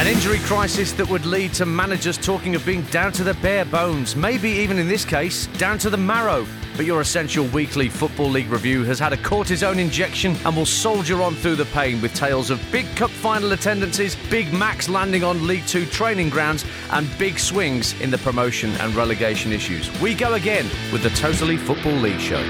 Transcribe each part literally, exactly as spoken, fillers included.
An injury crisis that would lead to managers talking of being down to the bare bones, maybe even in this case, down to the marrow. But your essential weekly Football League review has had a cortisone injection and will soldier on through the pain with tales of big cup final attendances, big Macs landing on League Two training grounds and big swings in the promotion and relegation issues. We go again with the Totally Football League show.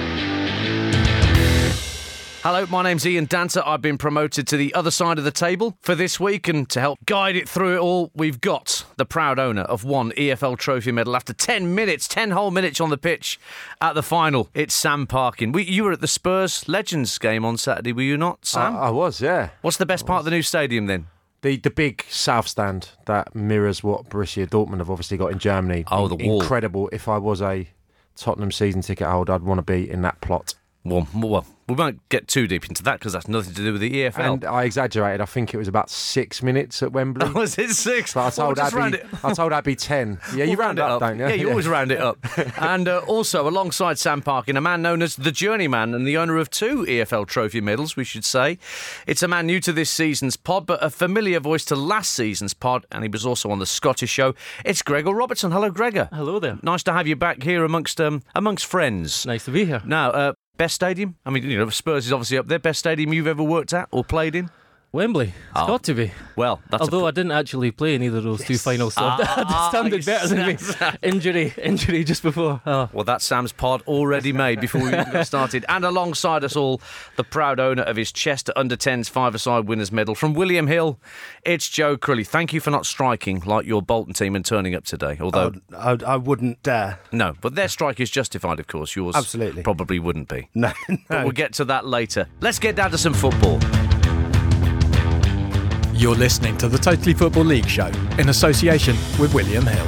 Hello, my name's Ian Danter. I've been promoted to the other side of the table for this week, and to help guide it through it all, we've got the proud owner of one E F L trophy medal after ten minutes, ten whole minutes on the pitch at the final. It's Sam Parkin. We, you were at the Spurs Legends game on Saturday, were you not, Sam? I, I was, yeah. What's the best part of the new stadium then? The the big south stand that mirrors what Borussia Dortmund have obviously got in Germany. Oh, the wall. Incredible. If I was a Tottenham season ticket holder, I'd want to be in that plot. Well, well, we won't get too deep into that because that's nothing to do with the E F L. And I exaggerated. I think it was about six minutes at Wembley. Oh, was it six? But I told well, Abby. I told Abby ten. Yeah, you we'll round, round it up, up, don't you? Yeah, you always round it up. And uh, also, alongside Sam Parkin, a man known as the Journeyman and the owner of two E F L trophy medals, we should say. It's a man new to this season's pod, but a familiar voice to last season's pod, and he was also on the Scottish show. It's Gregor Robertson. Hello, Gregor. Hello there. Nice to have you back here amongst um, amongst friends. Nice to be here. Now, uh, best stadium? I mean, you know, Spurs is obviously up there. Best stadium you've ever worked at or played in? Wembley. It's oh. got to be. Well, that's Although a... I didn't actually play in either of those yes. two finals, so ah, it sounded better than me. Injury, injury just before. Oh. Well, that's Sam's pod already made before we even got started. And alongside us all, the proud owner of his Chester under tens five-a-side winners medal from William Hill, it's Joe Crilly. Thank you for not striking like your Bolton team and turning up today. Although I, I, I wouldn't dare. No, but their strike is justified, of course. Yours Absolutely. Probably wouldn't be. No, no. But we'll get to that later. Let's get down to some football. You're listening to the Totally Football League show in association with William Hill.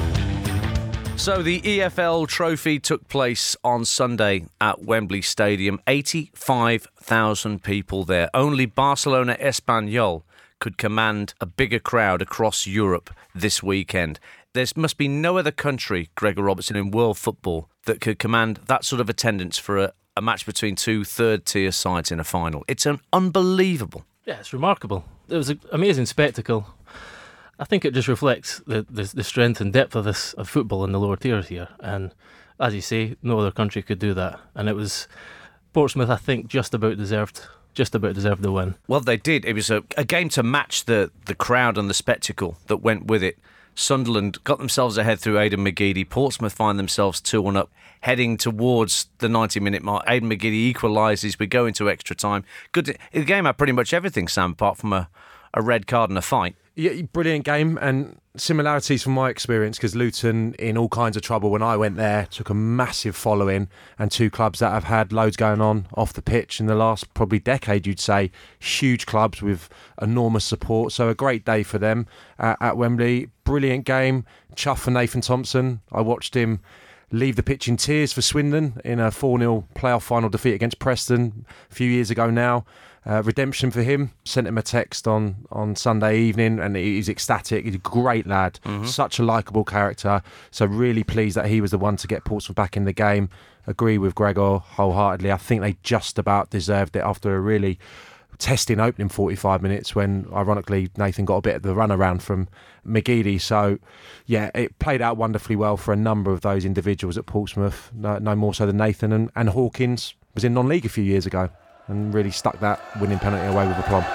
So the E F L trophy took place on Sunday at Wembley Stadium. eighty-five thousand people there. Only Barcelona Espanyol could command a bigger crowd across Europe this weekend. There must be no other country, Gregor Robertson, in world football that could command that sort of attendance for a, a match between two third-tier sides in a final. It's an unbelievable. Yeah, it's remarkable. It was an amazing spectacle. I think it just reflects the, the the strength and depth of this of football in the lower tiers here. And as you say, no other country could do that. And it was Portsmouth, I think, just about deserved, just about deserved the win. Well, they did. It was a, a game to match the the crowd and the spectacle that went with it. Sunderland got themselves ahead through Aidan McGeady. Portsmouth find themselves two one up, heading towards the ninety-minute mark. Aidan McGeady equalises. We go into extra time. Good. The game had pretty much everything, Sam, apart from a, a red card and a fight. Yeah, brilliant game, and similarities from my experience, because Luton, in all kinds of trouble when I went there, took a massive following, and two clubs that have had loads going on off the pitch in the last probably decade, you'd say. Huge clubs with enormous support, so a great day for them uh, at Wembley. Brilliant game. Chuff for Nathan Thompson. I watched him leave the pitch in tears for Swindon in a four nil playoff final defeat against Preston a few years ago now. Uh, redemption for him. Sent him a text on, on Sunday evening and he's ecstatic. He's a great lad. Mm-hmm. Such a likeable character. So really pleased that he was the one to get Portsmouth back in the game. Agree with Gregor wholeheartedly. I think they just about deserved it after a really testing opening forty-five minutes when, ironically, Nathan got a bit of the runaround from McGeady. So, yeah, it played out wonderfully well for a number of those individuals at Portsmouth. No, no more so than Nathan. And, and Hawkins was in non-league a few years ago and really stuck that winning penalty away with aplomb.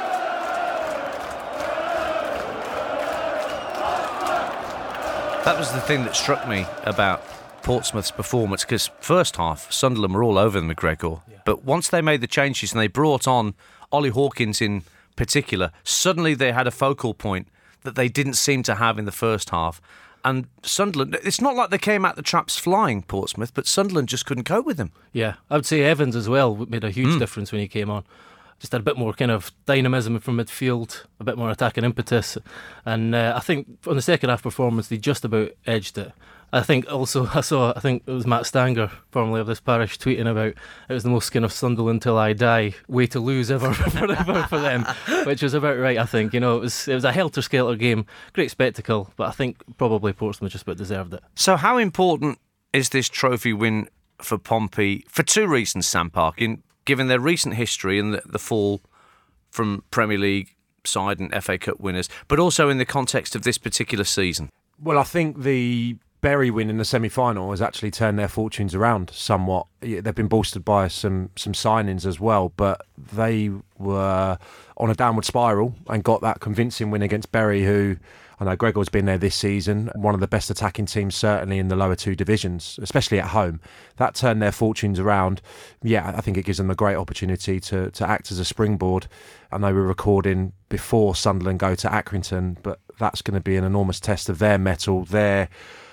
That was the thing that struck me about Portsmouth's performance, because first half, Sunderland were all over them, McGregor. Yeah. But once they made the changes and they brought on Ollie Hawkins in particular, suddenly they had a focal point that they didn't seem to have in the first half. And Sunderland, it's not like they came at the traps flying, Portsmouth, but Sunderland just couldn't cope with them. Yeah, I would say Evans as well made a huge mm. difference when he came on. Just had a bit more kind of dynamism from midfield, a bit more attacking impetus. And uh, I think on the second half performance, they just about edged it. I think also, I saw, I think it was Matt Stanger, formerly of this parish, tweeting about it was the most kind of Sunderland till I die way to lose ever for, ever for them, which was about right, I think. You know, it was it was a helter-skelter game, great spectacle, but I think probably Portsmouth just about deserved it. So how important is this trophy win for Pompey? For two reasons, Sam Parkin, given their recent history and the, the fall from Premier League side and F A Cup winners, but also in the context of this particular season? Well, I think the Bury win in the semi-final has actually turned their fortunes around somewhat. Yeah, they've been bolstered by some some signings as well, but they were on a downward spiral and got that convincing win against Bury, who I know Gregor's been there this season, one of the best attacking teams certainly in the lower two divisions, especially at home. That turned their fortunes around. Yeah, I think it gives them a great opportunity to, to act as a springboard. I know we're recording before Sunderland go to Accrington, but that's going to be an enormous test of their mettle, their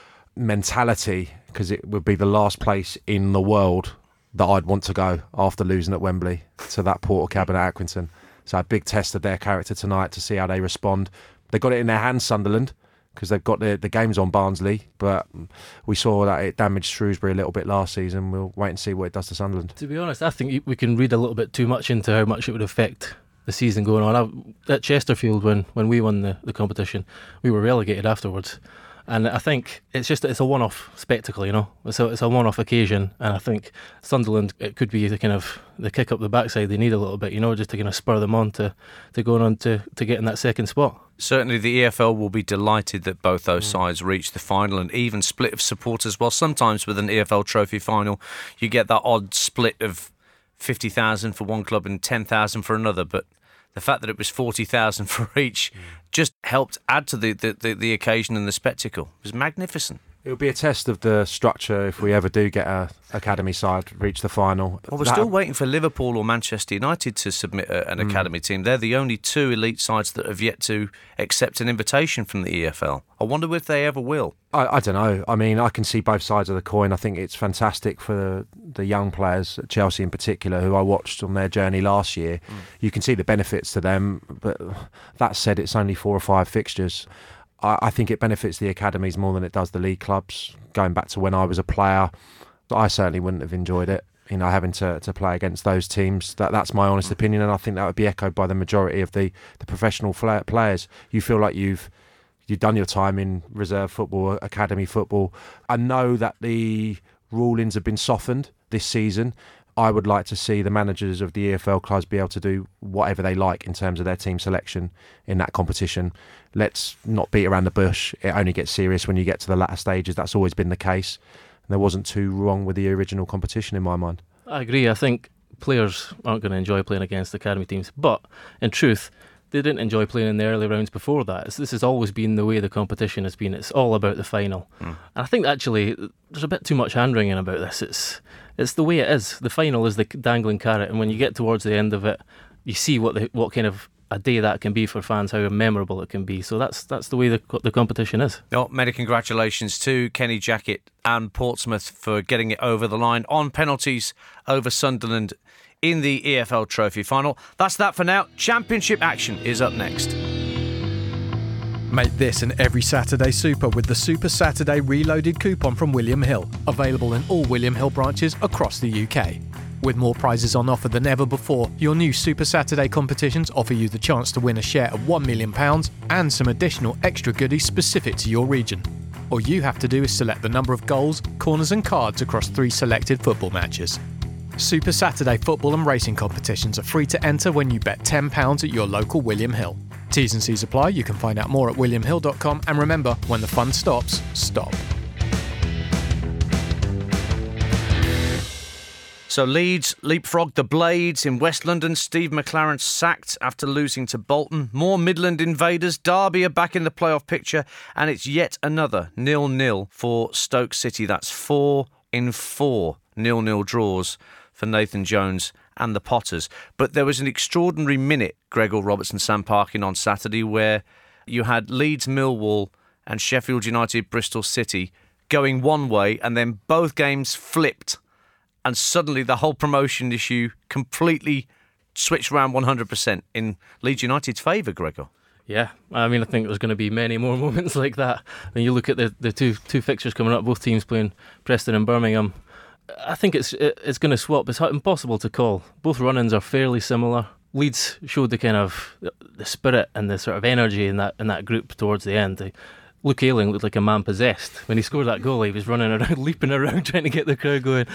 mentality, because it would be the last place in the world that I'd want to go after losing at Wembley to that portal cabin at Accrington. So a big test of their character tonight to see how they respond. They got it in their hands, Sunderland, because they've got the, the games on Barnsley, but we saw that it damaged Shrewsbury a little bit last season. We'll wait and see what it does to Sunderland. To be honest, I think we can read a little bit too much into how much it would affect the season going on. I, at Chesterfield, when, when we won the, the competition, we were relegated afterwards. And I think it's just it's a one-off spectacle, you know. It's a, it's a one-off occasion, and I think Sunderland, it could be the kind of the kick up the backside they need a little bit, you know, just to kind of spur them on to, to going on to, to get in that second spot. Certainly the E F L will be delighted that both those mm. sides reach the final, and even split of supporters. Well, sometimes with an E F L Trophy final, you get that odd split of fifty thousand for one club and ten thousand for another, but the fact that it was forty thousand for each mm. just helped add to the, the, the, the occasion and the spectacle. It was magnificent. It'll be a test of the structure if we ever do get a academy side reach the final. Well, we're that, still waiting for Liverpool or Manchester United to submit a, an mm. academy team. They're the only two elite sides that have yet to accept an invitation from the E F L. I wonder if they ever will. I, I don't know. I mean, I can see both sides of the coin. I think it's fantastic for the, the young players, Chelsea in particular, who I watched on their journey last year. Mm. You can see the benefits to them, but that said, it's only four or five fixtures. I think it benefits the academies more than it does the league clubs. Going back to when I was a player, I certainly wouldn't have enjoyed it, you know, having to, to play against those teams. That That's my honest opinion, and I think that would be echoed by the majority of the, the professional players. You feel like you've you've done your time in reserve football, academy football. I know that the rulings have been softened this season. I would like to see the managers of the E F L clubs be able to do whatever they like in terms of their team selection in that competition. Let's not beat around the bush. It only gets serious when you get to the latter stages. That's always been the case. And there wasn't too wrong with the original competition in my mind. I agree. I think players aren't going to enjoy playing against academy teams. But in truth, they didn't enjoy playing in the early rounds before that. It's, this has always been the way the competition has been. It's all about the final. Mm. And I think actually there's a bit too much hand-wringing about this. It's it's the way it is. The final is the dangling carrot, and when you get towards the end of it, you see what the, what kind of a day that can be for fans, how memorable it can be. So that's that's the way the the competition is. Oh, many congratulations to Kenny Jackett and Portsmouth for getting it over the line on penalties over Sunderland in the E F L Trophy final. That's that for now. Championship action is up next. Make this and every Saturday super with the Super Saturday Reloaded coupon from William Hill, available in all William Hill branches across the U K. With more prizes on offer than ever before, your new Super Saturday competitions offer you the chance to win a share of one million pounds and some additional extra goodies specific to your region. All you have to do is select the number of goals, corners and cards across three selected football matches. Super Saturday football and racing competitions are free to enter when you bet ten pounds at your local William Hill. T's and C's apply. You can find out more at william hill dot com, and remember, when the fun stops, stop. So Leeds leapfrogged the Blades in West London. Steve McLaren sacked after losing to Bolton. More Midland invaders. Derby are back in the playoff picture, and it's yet another nil-nil for Stoke City. That's four in four nil-nil draws for Nathan Jones and the Potters. But there was an extraordinary minute, Gregor Robertson Sam Parkin, on Saturday, where you had Leeds Millwall and Sheffield United Bristol City going one way, and then both games flipped. And suddenly the whole promotion issue completely switched around one hundred percent in Leeds United's favour, Gregor. Yeah, I mean, I think there's going to be many more moments like that. When you look at the, the two two fixtures coming up, both teams playing Preston and Birmingham, I think it's it's going to swap. It's impossible to call. Both run-ins are fairly similar. Leeds showed the kind of the spirit and the sort of energy in that in that group towards the end. Luke Ayling looked like a man possessed when he scored that goal. He was running around, leaping around, trying to get the crowd going.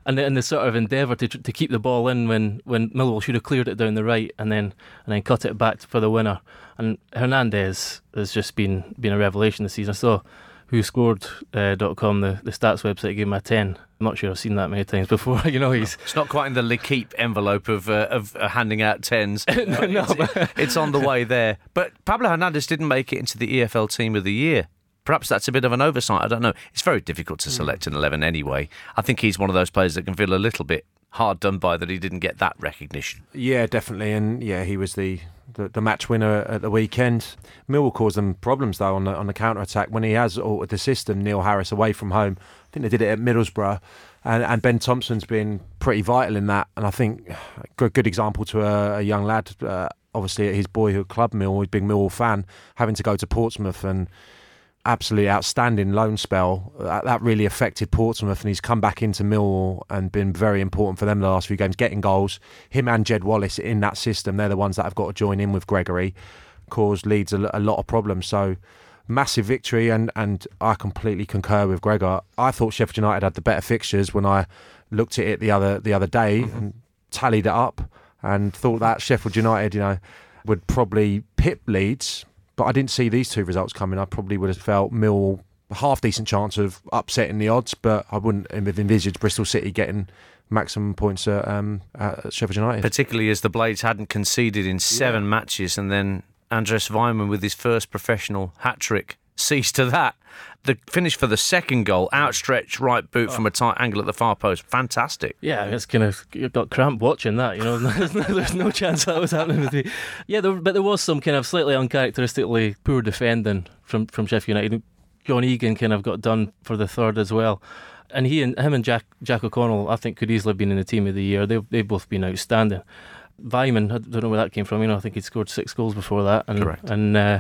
and the, and the sort of endeavour to to keep the ball in when, when Millwall should have cleared it down the right and then and then cut it back for the winner. And Hernandez has just been been a revelation this season. I saw who scored dot com, the, the stats website, gave him a ten. I'm not sure I've seen that many times before. You know, he's it's not quite in the L'Equipe envelope of uh, of uh, handing out tens. no, no, it's, but it's on the way there. But Pablo Hernandez didn't make it into the E F L Team of the Year. Perhaps that's a bit of an oversight. I don't know. It's very difficult to select an eleven anyway. I think he's one of those players that can feel a little bit hard done by that he didn't get that recognition. Yeah, definitely. And yeah, he was the, the, the match winner at the weekend. Millwall caused them problems, though, on the, on the counter-attack. When he has altered the system, Neil Harris away from home, I think they did it at Middlesbrough, and, and Ben Thompson's been pretty vital in that. And I think a good example to a, a young lad, uh, obviously at his boyhood club, Millwall, he's a big Millwall fan, having to go to Portsmouth and absolutely outstanding loan spell. That, that really affected Portsmouth, and he's come back into Millwall and been very important for them the last few games, getting goals. Him and Jed Wallace in that system, they're the ones that have got to join in with Gregory, caused Leeds a, a lot of problems. So massive victory, and, and I completely concur with Gregor. I thought Sheffield United had the better fixtures when I looked at it the other the other day mm-hmm. and tallied it up, and thought that Sheffield United, you know, would probably pip Leeds. But I didn't see these two results coming. I probably would have felt Millwall a half decent chance of upsetting the odds, but I wouldn't have envisaged Bristol City getting maximum points at, um, at Sheffield United. Particularly as the Blades hadn't conceded in seven yeah. matches, and then Andres Weimann with his first professional hat-trick sees to that. The finish for the second goal, outstretched right boot oh. from a tight angle at the far post, fantastic. Yeah, it's kind of, you've got cramp watching that, you know. there's, no, there's no chance that was happening with me. Yeah, there, but there was some kind of slightly uncharacteristically poor defending from, from Sheffield United. John Egan kind of got done for the third as well. And he and him and Jack Jack O'Connell, I think, could easily have been in the Team of the Year. They've, they've both been outstanding. Weimann, I don't know where that came from. You know, I think he'd scored six goals before that. And, Correct. And uh,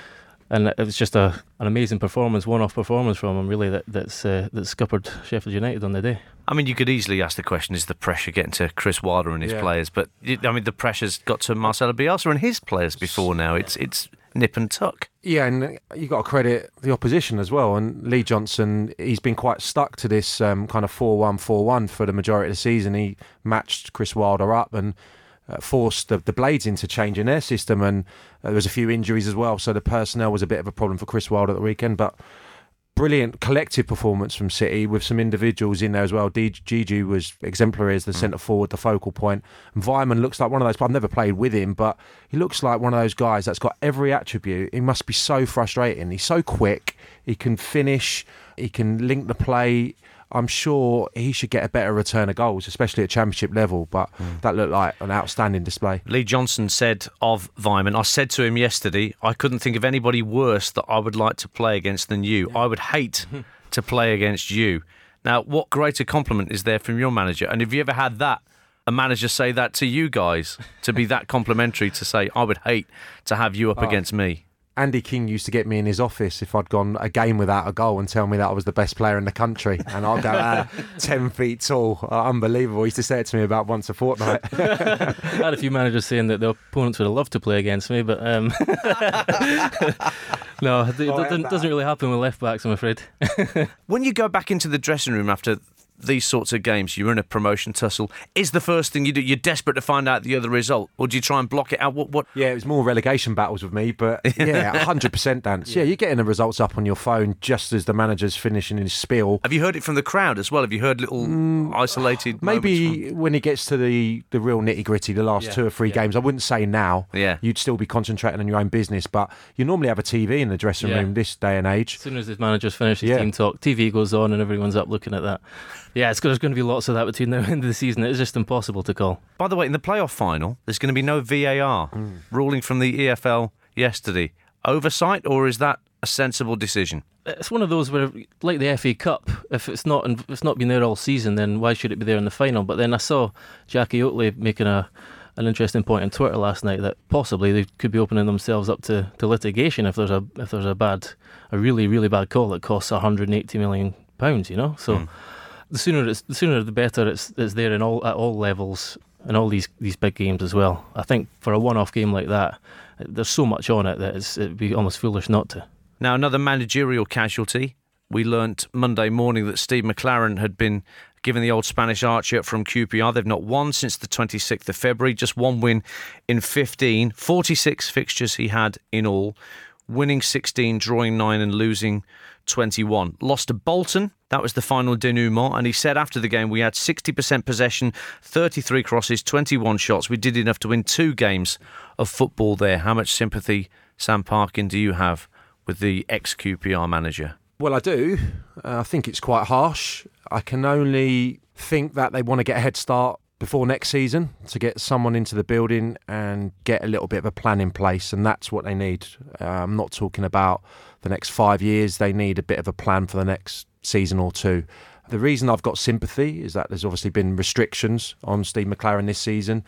and it was just a an amazing performance, one-off performance from him, really, that that's uh, that scuppered Sheffield United on the day. I mean, you could easily ask the question: is the pressure getting to Chris Wilder and his yeah. players? But I mean, the pressure's got to Marcelo Bielsa and his players before now. It's it's nip and tuck. Yeah, and you got to credit the opposition as well. And Lee Johnson, he's been quite stuck to this um, kind of four one four one for the majority of the season. He matched Chris Wilder up and Uh, forced the, the Blades into changing their system, and uh, there was a few injuries as well, so the personnel was a bit of a problem for Chris Wilder at the weekend. But brilliant collective performance from City with some individuals in there as well. D- Gigi was exemplary as the mm. centre forward, the focal point. And Weimann looks like one of those. I've never played with him, but he looks like one of those guys that's got every attribute. He must be so frustrating. He's so quick. He can finish. He can link the play. I'm sure he should get a better return of goals, especially at championship level, but mm. that looked like an outstanding display. Lee Johnson said of Weimann, I said to him yesterday, I couldn't think of anybody worse that I would like to play against than you. Yeah. I would hate to play against you. Now, what greater compliment is there from your manager? And have you ever had that, a manager say that to you guys, to be that complimentary, to say, I would hate to have you up oh. against me? Andy King used to get me in his office if I'd gone a game without a goal and tell me that I was the best player in the country, and I'll go out ten feet tall. Uh, unbelievable. He used to say it to me about once a fortnight. I had a few managers saying that the opponents would have loved to play against me, but um, no, it, oh, it doesn't, doesn't really happen with left backs, I'm afraid. When you go back into the dressing room after these sorts of games, you're in a promotion tussle, is the first thing you do, you're desperate to find out the other result, or do you try and block it out? What? what? Yeah, it was more relegation battles with me, but yeah, one hundred percent dance. Yeah. yeah, you're getting the results up on your phone just as the manager's finishing his spiel. Have you heard it from the crowd as well? Have you heard little mm, isolated maybe from... when it gets to the, the real nitty-gritty, the last yeah. two or three yeah. games, I wouldn't say now. Yeah. You'd still be concentrating on your own business, but you normally have a T V in the dressing yeah. room this day and age. As soon as the manager's finished his yeah. team talk, T V goes on and everyone's up looking at that. Yeah, it's, there's going to be lots of that between now and the end of the season. It's just impossible to call. By the way, in the playoff final, there's going to be no V A R mm. ruling from the E F L yesterday. Oversight, or is that a sensible decision? It's one of those where, like the F A Cup, if it's not if it's not been there all season, then why should it be there in the final? But then I saw Jackie Oatley making a an interesting point on Twitter last night that possibly they could be opening themselves up to, to litigation if there's a if there's a bad a really really bad call that costs one hundred eighty million pounds. You know, so. Mm. The sooner it's the sooner the better. It's it's there in all at all levels and all these, these big games as well. I think for a one-off game like that, there's so much on it that it's, it'd be almost foolish not to. Now, another managerial casualty. We learnt Monday morning that Steve McLaren had been given the old Spanish archer from Q P R. They've not won since the twenty-sixth of February, just one win in fifteen. forty-six fixtures he had in all, winning sixteen, drawing nine and losing twenty-one. Lost to Bolton. That was the final denouement, and he said after the game, we had sixty percent possession, thirty-three crosses, twenty-one shots. We did enough to win two games of football there. How much sympathy, Sam Parkin, do you have with the ex-Q P R manager? Well, I do. Uh, I think it's quite harsh. I can only think that they want to get a head start before next season to get someone into the building and get a little bit of a plan in place, and that's what they need. Uh, I'm not talking about the next five years. They need a bit of a plan for the next season or two. The reason I've got sympathy is that there's obviously been restrictions on Steve McClaren this season.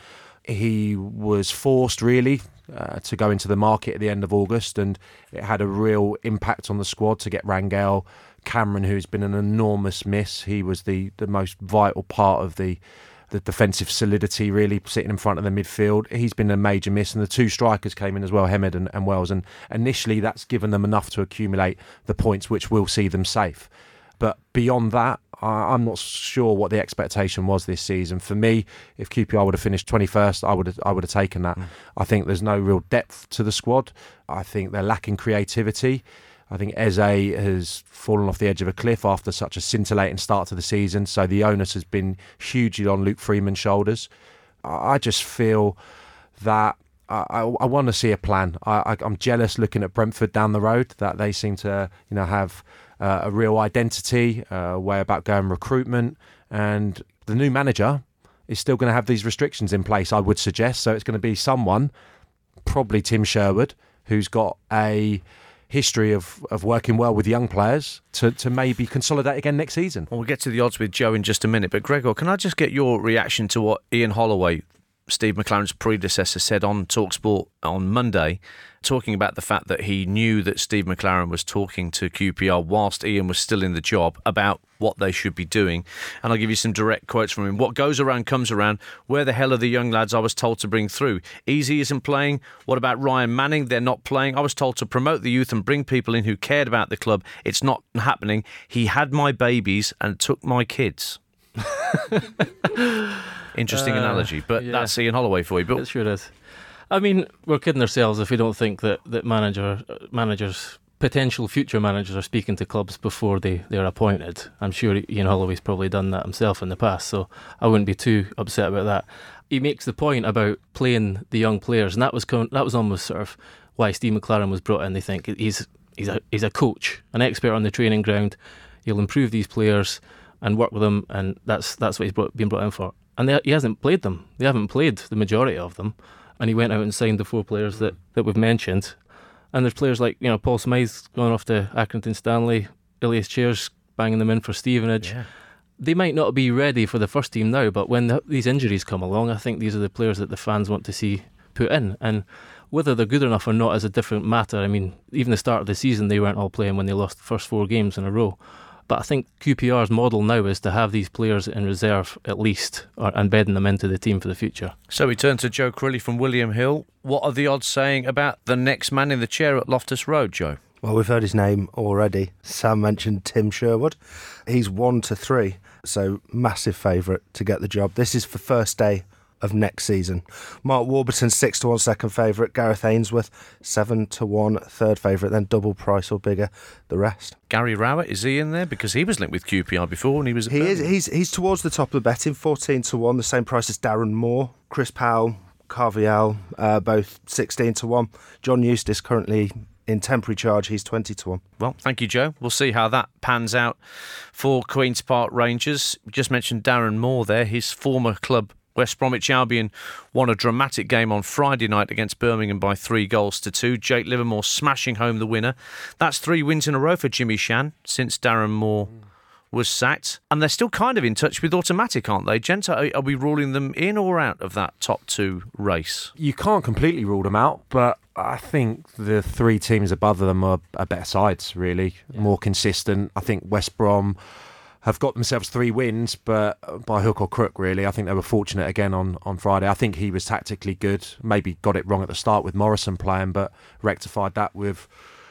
He was forced, really, uh, to go into the market at the end of August, and it had a real impact on the squad to get Rangel, Cameron, who's been an enormous miss. He was the, the most vital part of the the defensive solidity, really, sitting in front of the midfield. He's been a major miss, and the two strikers came in as well, Hemed and, and Wells, and initially that's given them enough to accumulate the points which will see them safe. But beyond that, I'm not sure what the expectation was this season. For me, if Q P R would have finished twenty-first, I would have, I would have taken that. Mm. I think there's no real depth to the squad. I think they're lacking creativity. I think Eze has fallen off the edge of a cliff after such a scintillating start to the season. So the onus has been hugely on Luke Freeman's shoulders. I just feel that I, I, I want to see a plan. I, I, I'm jealous looking at Brentford down the road, that they seem to, you know, have uh, a real identity, a way about going recruitment, and the new manager is still going to have these restrictions in place, I would suggest. So it's going to be someone, probably Tim Sherwood, who's got a history of, of working well with young players to, to maybe consolidate again next season. Well, we'll get to the odds with Joe in just a minute, but Gregor, can I just get your reaction to what Ian Holloway, Steve McClaren's predecessor, said on TalkSport on Monday, talking about the fact that he knew that Steve McClaren was talking to Q P R whilst Ian was still in the job about what they should be doing. And I'll give you some direct quotes from him. What goes around comes around. Where the hell are the young lads I was told to bring through? Easy isn't playing. What about Ryan Manning? They're not playing. I was told to promote the youth and bring people in who cared about the club. It's not happening. He had my babies and took my kids. Interesting uh, analogy, but yeah. That's Ian Holloway for you. But it sure is. I mean, we're kidding ourselves if we don't think that, that manager managers, potential future managers, are speaking to clubs before they, they're appointed. I'm sure Ian Holloway's probably done that himself in the past, so I wouldn't be too upset about that. He makes the point about playing the young players, and that was that was almost sort of why Steve McClaren was brought in. They think he's he's a he's a coach, an expert on the training ground. He'll improve these players and work with them, and that's that's what he's brought, been brought in for. And they, he hasn't played them. They haven't played the majority of them. And he went out and signed the four players that, that we've mentioned. And there's players like, you know, Paul Smythe's going off to Accrington Stanley, Ilias Chairs banging them in for Stevenage. Yeah. They might not be ready for the first team now, but when the, these injuries come along, I think these are the players that the fans want to see put in. And whether they're good enough or not is a different matter. I mean, even the start of the season, they weren't all playing when they lost the first four games in a row. But I think Q P R's model now is to have these players in reserve at least, or, and bedding them into the team for the future. So we turn to Joe Crilly from William Hill. What are the odds saying about the next man in the chair at Loftus Road, Joe? Well, we've heard his name already. Sam mentioned Tim Sherwood. He's one to three, so massive favourite to get the job. This is for first day of next season. Mark Warburton, six to one second favourite. Gareth Ainsworth, seven to one third favourite. Then double price or bigger the rest. Gary Rowett, is he in there? Because he was linked with Q P R before and he was. He is. He's he's towards the top of the betting, fourteen to one, the same price as Darren Moore, Chris Powell, Carvial, uh, both sixteen to one. John Eustace currently in temporary charge, he's twenty to one. Well, thank you, Joe. We'll see how that pans out for Queen's Park Rangers. We just mentioned Darren Moore there, his former club West Bromwich Albion won a dramatic game on Friday night against Birmingham by three goals to two. Jake Livermore smashing home the winner. That's three wins in a row for Jimmy Shan since Darren Moore was sacked. And they're still kind of in touch with Automatic, aren't they? Gents, are, are we ruling them in or out of that top two race? You can't completely rule them out, but I think the three teams above them are, are better sides, really. Yeah. More consistent. I think West Brom have got themselves three wins, but by hook or crook, really. I think they were fortunate again on, on Friday. I think he was tactically good. Maybe got it wrong at the start with Morrison playing, but rectified that with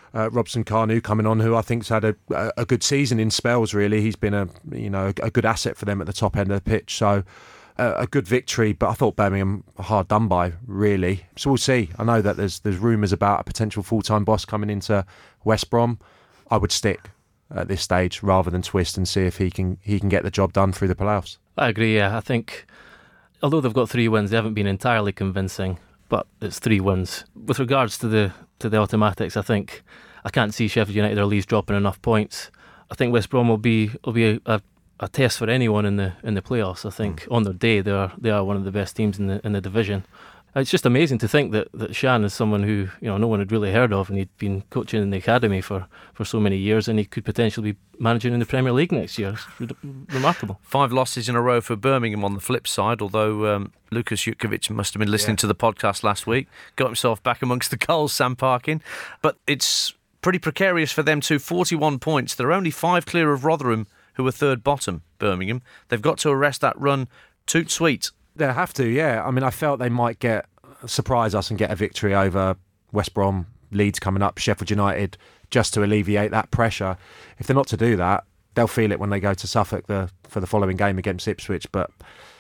Uh, Robson Kanu coming on, who I think's had a, a good season in spells. Really, he's been a you know a good asset for them at the top end of the pitch. So uh, a good victory, but I thought Birmingham hard done by. Really, so we'll see. I know that there's there's rumours about a potential full time boss coming into West Brom. I would stick at this stage rather than twist and see if he can he can get the job done through the playoffs. I agree. Yeah, I think although they've got three wins, they haven't been entirely convincing. But it's three wins. With regards to the to the automatics, I think I can't see Sheffield United or Leeds dropping enough points. I think West Brom will be will be a, a, a test for anyone in the in the playoffs. I think mm. on their day they are they are one of the best teams in the in the division. It's just amazing to think that, that Shan is someone who you know no one had really heard of, and he'd been coaching in the academy for, for so many years, and he could potentially be managing in the Premier League next year. It's remarkable. Five losses in a row for Birmingham on the flip side, although um, Lukas Jutkiewicz must have been listening yeah. to the podcast last week, got himself back amongst the goals, Sam Parkin. But it's pretty precarious for them too, forty-one points. They're only five clear of Rotherham, who are third bottom, Birmingham. They've got to arrest that run toot sweet. They have to, yeah. I mean, I felt they might get surprise us and get a victory over West Brom, Leeds coming up, Sheffield United, just to alleviate that pressure. If they're not to do that, they'll feel it when they go to Suffolk the, for the following game against Ipswich. But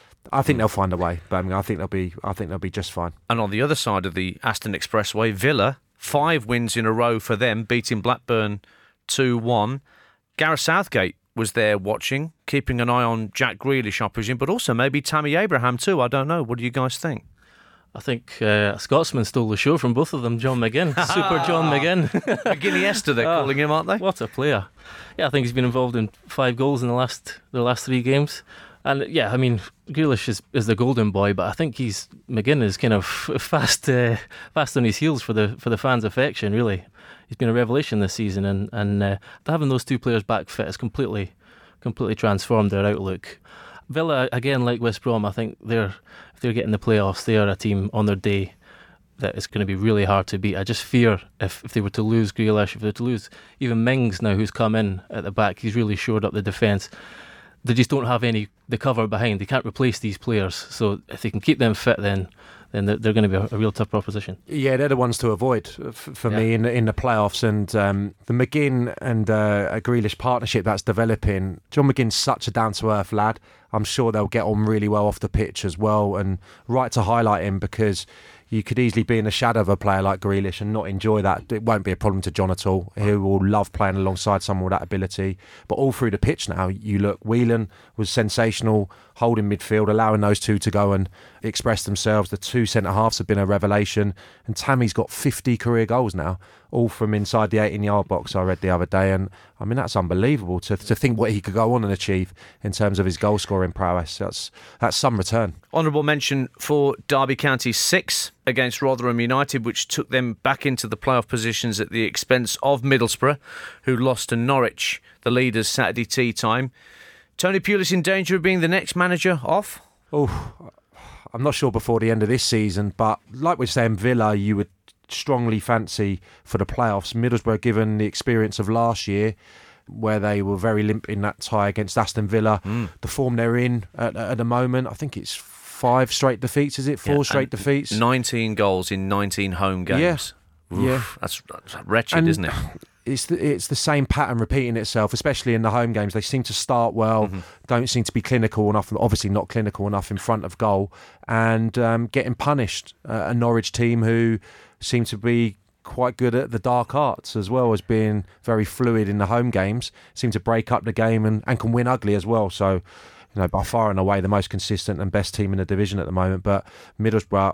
I think they'll find a way. Birmingham, I think they'll be. I think they'll be just fine. And on the other side of the Aston Expressway, Villa, five wins in a row for them, beating Blackburn two one. Gareth Southgate was there watching, keeping an eye on Jack Grealish, I presume, but also maybe Tammy Abraham too. I don't know. What do you guys think? I think uh, a Scotsman stole the show from both of them, John McGinn. Super John McGinn. McGinniesta, they're oh, calling him, aren't they? What a player. Yeah, I think he's been involved in five goals in the last the last three games. And yeah, I mean, Grealish is, is the golden boy, but I think he's McGinn is kind of fast uh, fast on his heels for the for the fans' affection, really. He's been a revelation this season, and, and uh, having those two players back fit has completely, completely transformed their outlook. Villa, again, like West Brom, I think they're if they're getting the playoffs, they are a team on their day that is going to be really hard to beat. I just fear if, if they were to lose Grealish, if they were to lose even Mings now, who's come in at the back, he's really shored up the defence. They just don't have any the cover behind. They can't replace these players. So if they can keep them fit, then then they're, they're going to be a, a real tough proposition. Yeah, they're the ones to avoid f- for yeah. me in in the playoffs. And um, the McGinn and uh, a Grealish partnership that's developing. John McGinn's such a down to earth lad. I'm sure they'll get on really well off the pitch as well. And right to highlight him, because you could easily be in the shadow of a player like Grealish and not enjoy that. It won't be a problem to John at all. He will love playing alongside someone with that ability. But all through the pitch now, you look, Whelan was sensational, holding midfield, allowing those two to go and express themselves. The two centre-halves have been a revelation. And Tammy's got fifty career goals now, all from inside the eighteen-yard box, I read the other day. And, I mean, that's unbelievable to to think what he could go on and achieve in terms of his goal-scoring prowess. That's, that's some return. Honourable mention for Derby County six against Rotherham United, which took them back into the playoff positions at the expense of Middlesbrough, who lost to Norwich, the leaders, Saturday tea time. Tony Pulis in danger of being the next manager off? Oh, I'm not sure before the end of this season, but like we're saying, Villa, you would strongly fancy for the playoffs. Middlesbrough, given the experience of last year, where they were very limp in that tie against Aston Villa, mm. the form they're in at, at the moment, I think it's five straight defeats, is it? Four yeah, straight defeats? nineteen goals in nineteen home games. Yeah, yeah. That's, that's wretched, and isn't it? It's the, it's the same pattern repeating itself, especially in the home games. They seem to start well, mm-hmm. don't seem to be clinical enough, obviously not clinical enough in front of goal, and um, getting punished. Uh, a Norwich team who seem to be quite good at the dark arts, as well as being very fluid in the home games, seem to break up the game and, and can win ugly as well. So, you know, by far and away the most consistent and best team in the division at the moment. But Middlesbrough,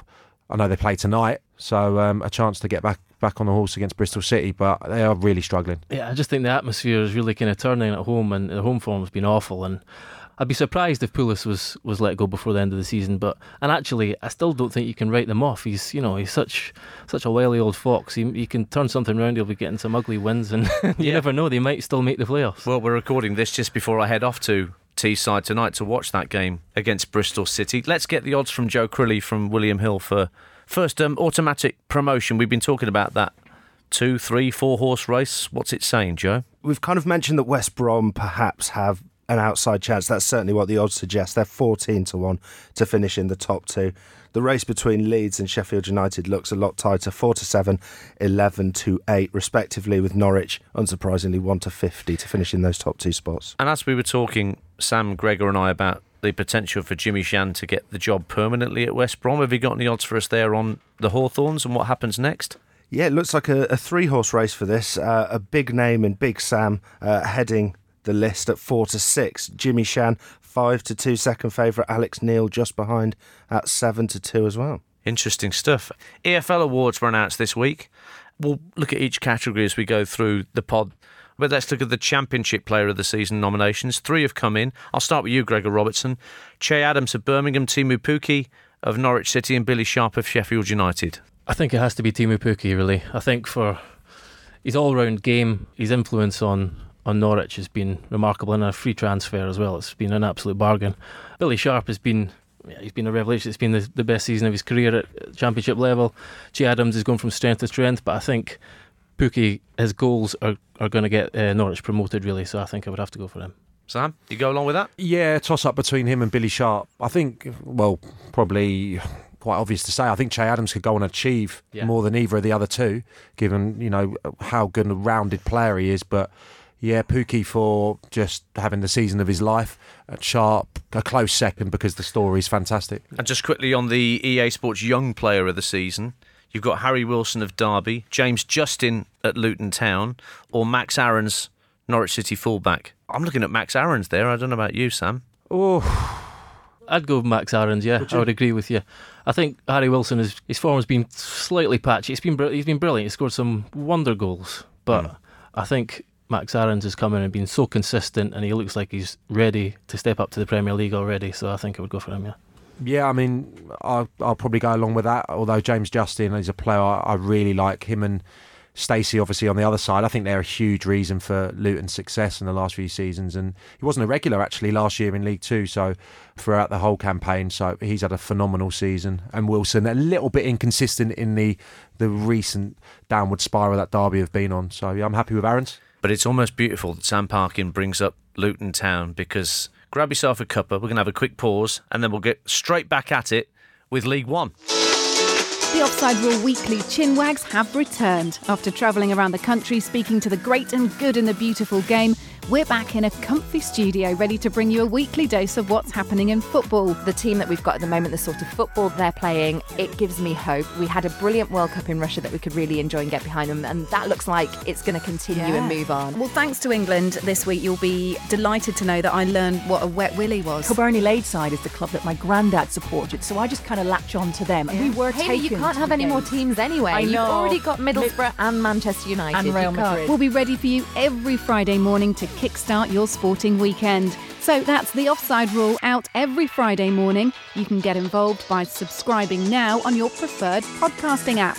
I know they play tonight, so um, a chance to get back back on the horse against Bristol City, but they are really struggling. Yeah, I just think the atmosphere is really kind of turning at home, and the home form has been awful. And I'd be surprised if Pulis was, was let go before the end of the season. But and actually, I still don't think you can write them off. He's you know he's such such a wily old fox. He he can turn something around. He'll be getting some ugly wins, and you yeah. never know. They might still make the playoffs. Well, we're recording this just before I head off to Teesside tonight to watch that game against Bristol City. Let's get the odds from Joe Crilly from William Hill for first um, automatic promotion. We've been talking about that two, three, four horse race. What's it saying, Joe? We've kind of mentioned that West Brom perhaps have an outside chance. That's certainly what the odds suggest. They're fourteen to one to finish in the top two. The race between Leeds and Sheffield United looks a lot tighter, four to seven, eleven to eight, respectively, with Norwich, unsurprisingly, one to fifty to finish in those top two spots. And as we were talking, Sam, Gregor and I, about the potential for Jimmy Shan to get the job permanently at West Brom, have you got any odds for us there on the Hawthorns and what happens next? Yeah, it looks like a, a three-horse race for this. Uh, a big name in Big Sam uh, heading the list at four to six. Jimmy Shan, five to two, second favourite. Alex Neil just behind at seven to two as well. Interesting stuff. E F L awards were announced this week. We'll look at each category as we go through the pod. But let's look at the Championship Player of the Season nominations. Three have come in. I'll start with you, Gregor Robertson. Che Adams of Birmingham, Timu Pukki of Norwich City, and Billy Sharp of Sheffield United. I think it has to be Timu Pukki, really. I think for his all-round game, his influence on, on Norwich has been remarkable, and a free transfer as well. It's been an absolute bargain. Billy Sharp has been yeah, he's been a revelation. It's been the, the best season of his career at Championship level. Che Adams is going from strength to strength, but I think Pukki, his goals are, are going to get uh, Norwich promoted, really, so I think I would have to go for him. Sam, you go along with that? Yeah, toss-up between him and Billy Sharp. I think, well, probably quite obvious to say, I think Che Adams could go and achieve yeah. more than either of the other two, given, you know, how good a rounded player he is. But yeah, Pukki for just having the season of his life. At Sharp, a close second because the story's fantastic. And just quickly on the E A Sports Young Player of the Season, you've got Harry Wilson of Derby, James Justin at Luton Town, or Max Aarons, Norwich City fullback. I'm looking at Max Aarons there. I don't know about you, Sam. Oh, I'd go with Max Aarons, yeah. Would I would agree with you. I think Harry Wilson, is, his form has been slightly patchy. It's been, he's been brilliant. He's scored some wonder goals. But mm. I think Max Aarons has come in and been so consistent, and he looks like he's ready to step up to the Premier League already. So I think I would go for him, yeah. Yeah, I mean, I'll, I'll probably go along with that. Although James Justin is a player I, I really like. Him and Stacey, obviously, on the other side, I think they're a huge reason for Luton's success in the last few seasons. And he wasn't a regular, actually, last year in League Two, so throughout the whole campaign. So he's had a phenomenal season. And Wilson, a little bit inconsistent in the, the recent downward spiral that Derby have been on. So yeah, I'm happy with Aarons. But it's almost beautiful that Sam Parkin brings up Luton Town, because grab yourself a cuppa, we're going to have a quick pause, and then we'll get straight back at it with League One. The Offside Rule Weekly Chinwags have returned. After travelling around the country speaking to the great and good in the beautiful game, we're back in a comfy studio ready to bring you a weekly dose of what's happening in football. The team that we've got at the moment, the sort of football they're playing, it gives me hope. We had a brilliant World Cup in Russia that we could really enjoy and get behind them, and that looks like it's going to continue yeah. and move on. Well, thanks to England this week, you'll be delighted to know that I learned what a wet willy was. Kilburney Ladeside is the club that my granddad supported, so I just kind of latch on to them. Yeah. We were Hayley, taken you can't have any games. more teams anyway. I know. You've already got Middlesbrough and Manchester United. And Real you Madrid. We'll be ready for you every Friday morning to kickstart your sporting weekend. So that's the Offside Rule, out every Friday morning. You can get involved by subscribing now on your preferred podcasting app.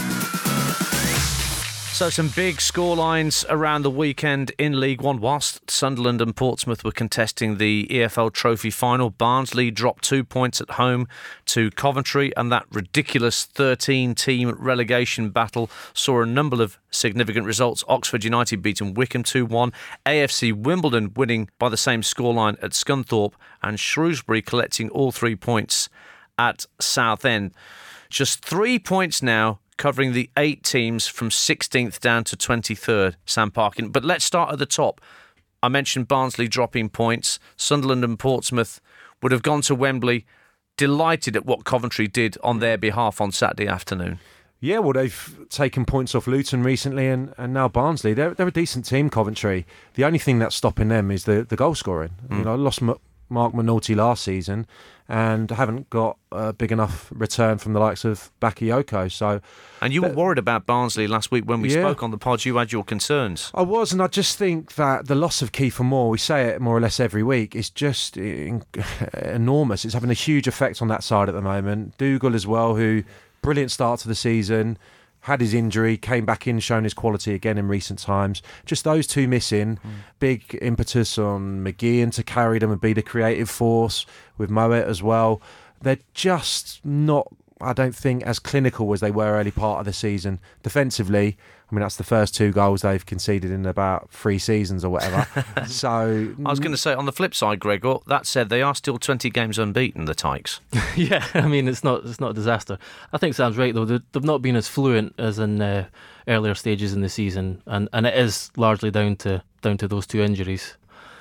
So some big scorelines around the weekend in League One. Whilst Sunderland and Portsmouth were contesting the E F L Trophy final, Barnsley dropped two points at home to Coventry, and that ridiculous thirteen-team relegation battle saw a number of significant results. Oxford United beating Wycombe two one, A F C Wimbledon winning by the same scoreline at Scunthorpe, and Shrewsbury collecting all three points at Southend. Just three points now, covering the eight teams from sixteenth down to twenty-third, Sam Parkin. But let's start at the top. I mentioned Barnsley dropping points. Sunderland and Portsmouth would have gone to Wembley delighted at what Coventry did on their behalf on Saturday afternoon. Yeah, well, they've taken points off Luton recently, and, and now Barnsley. They're they're a decent team, Coventry. The only thing that's stopping them is the, the goal scoring. Mm. You know, I lost M- Mark Minotti last season, and haven't got a big enough return from the likes of Bakayoko. So, and you were worried about Barnsley last week when we yeah. spoke on the pod. You had your concerns. I was, and I just think that the loss of Kiefer Moore, we say it more or less every week, is just in- enormous. It's having a huge effect on that side at the moment. Dougal as well, who brilliant start to the season, had his injury, came back in, shown his quality again in recent times. Just those two missing. Mm. Big impetus on McGeehan to carry them and be the creative force with Moet as well. They're just not, I don't think, as clinical as they were early part of the season. Defensively, I mean, that's the first two goals they've conceded in about three seasons or whatever. So I was going to say, on the flip side, Gregor, that said, they are still twenty games unbeaten, the Tykes. Yeah, I mean, it's not it's not a disaster. I think Sam's right, though. They've not been as fluent as in uh, earlier stages in the season, and, and it is largely down to down to those two injuries.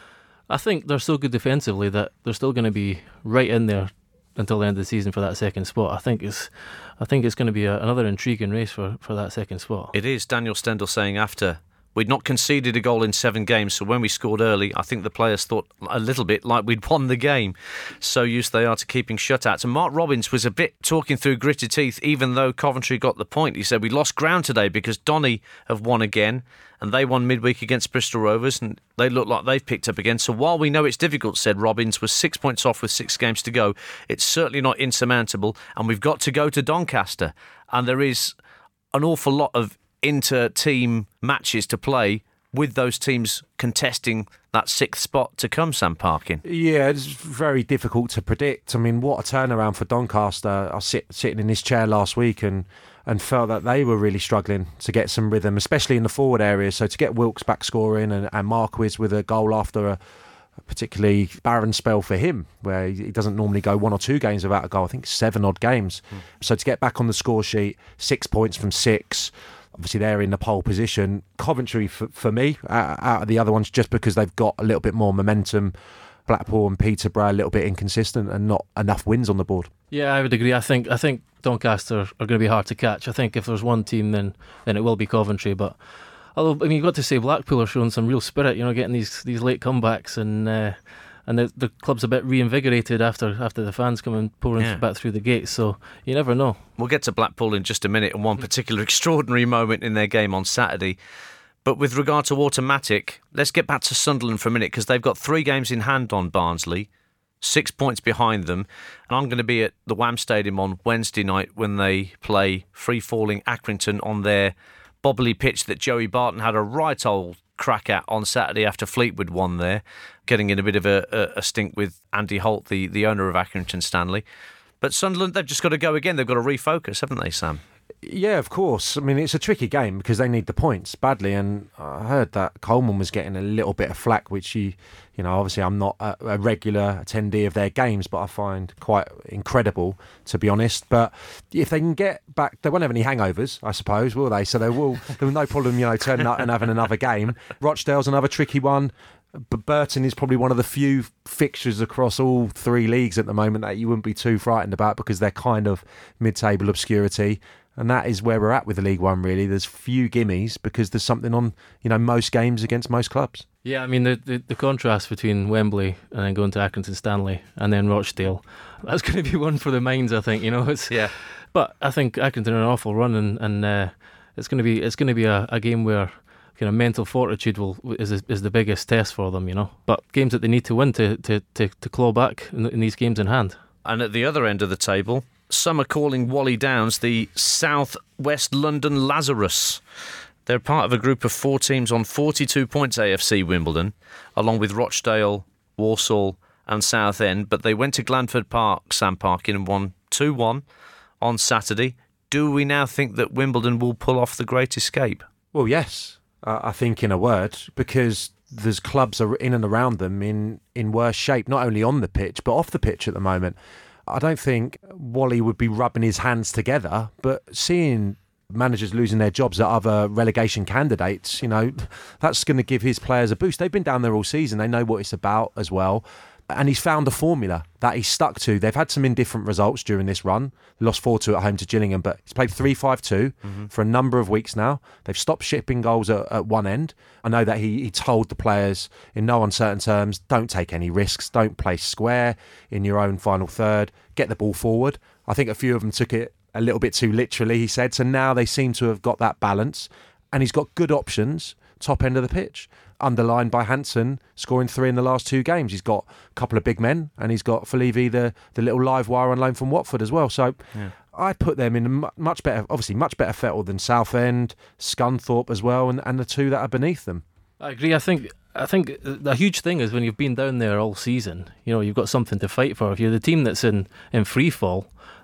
I think they're so good defensively that they're still going to be right in there until the end of the season for that second spot. I think it's I think it's going to be a, another intriguing race for, for that second spot. It is. Daniel Stendhal saying after, we'd not conceded a goal in seven games, so when we scored early, I think the players thought a little bit like we'd won the game. So used they are to keeping shutouts. And Mark Robins was a bit talking through gritted teeth, even though Coventry got the point. He said, we lost ground today because Donny have won again, and they won midweek against Bristol Rovers, and they look like they've picked up again. So while we know it's difficult, said Robins, was six points off with six games to go, it's certainly not insurmountable, and we've got to go to Doncaster. And there is an awful lot of inter-team matches to play with those teams contesting that sixth spot to come, Sam Parkin. Yeah, it's very difficult to predict. I mean, what a turnaround for Doncaster. I was sit, sitting in this chair last week and, and felt that they were really struggling to get some rhythm, especially in the forward area. So to get Wilkes back scoring and, and Marquis with a goal after a, a particularly barren spell for him, where he doesn't normally go one or two games without a goal, I think seven odd games. Mm. So to get back on the score sheet, six points from six, obviously they're in the pole position. Coventry, for, for me, out, out of the other ones, just because they've got a little bit more momentum. Blackpool and Peterborough a little bit inconsistent and not enough wins on the board. Yeah, I would agree. I think I think Doncaster are going to be hard to catch. I think if there's one team, then then it will be Coventry. But although, I mean, you've got to say Blackpool are showing some real spirit. You know, getting these these late comebacks, and uh, and the, the club's a bit reinvigorated after after the fans come and pouring yeah. back through the gates. So you never know. We'll get to Blackpool in just a minute and one particular extraordinary moment in their game on Saturday. But with regard to Automatic, let's get back to Sunderland for a minute, because they've got three games in hand on Barnsley, six points behind them. And I'm going to be at the Wham Stadium on Wednesday night when they play free-falling Accrington on their bobbly pitch that Joey Barton had a right old crack at on Saturday after Fleetwood won there, getting in a bit of a, a, a stink with Andy Holt, the, the owner of Accrington Stanley. But Sunderland, they've just got to go again. They've got to refocus, haven't they, Sam? Yeah, of course. I mean, it's a tricky game because they need the points badly, and I heard that Coleman was getting a little bit of flack, which he, you know, obviously I'm not a, a regular attendee of their games, but I find quite incredible, to be honest. But if they can get back, they won't have any hangovers, I suppose, will they? So they will. There's no problem, you know, turning up and having another game. Rochdale's another tricky one. But Burton is probably one of the few fixtures across all three leagues at the moment that you wouldn't be too frightened about, because they're kind of mid-table obscurity. And that is where we're at with the League One, really. There's few gimmies because there's something on, you know, most games against most clubs. Yeah, I mean, the, the, the contrast between Wembley and then going to Accrington Stanley and then Rochdale, that's going to be one for the minds, I think, you know. It's, yeah. But I think Accrington are an awful run, and, and uh, it's going to be it's going to be a, a game where kind of mental fortitude will is is the biggest test for them, you know. But games that they need to win to, to, to, to claw back in, in these games in hand. And at the other end of the table, some are calling Whalley Downs the South West London Lazarus. They're part of a group of four teams on forty-two points, A F C Wimbledon, along with Rochdale, Walsall and Southend. But they went to Glanford Park, Sam Parkin, and won two one on Saturday. Do we now think that Wimbledon will pull off the Great Escape? Well, yes, uh, I think in a word, because there's clubs are in and around them in, in worse shape, not only on the pitch, but off the pitch at the moment. I don't think Wally would be rubbing his hands together, but seeing managers losing their jobs at other relegation candidates, you know, that's going to give his players a boost. They've been down there all season. They know what it's about as well. And he's found a formula that he's stuck to. They've had some indifferent results during this run. They lost four two at home to Gillingham, but he's played three five two mm-hmm. for a number of weeks now. They've stopped shipping goals at, at one end. I know that he, he told the players in no uncertain terms, don't take any risks, don't play square in your own final third, get the ball forward. I think a few of them took it a little bit too literally, he said. So now they seem to have got that balance. And he's got good options, top end of the pitch, underlined by Hansen scoring three in the last two games. He's got a couple of big men, and he's got Falevi, the, the little live wire on loan from Watford as well. So yeah. I'd put them in a much better, obviously much better fettle than Southend, Scunthorpe as well, and, and the two that are beneath them. I agree. I think I think the huge thing is when you've been down there all season, you know, you've got something to fight for. If you're the team that's in, in free fall,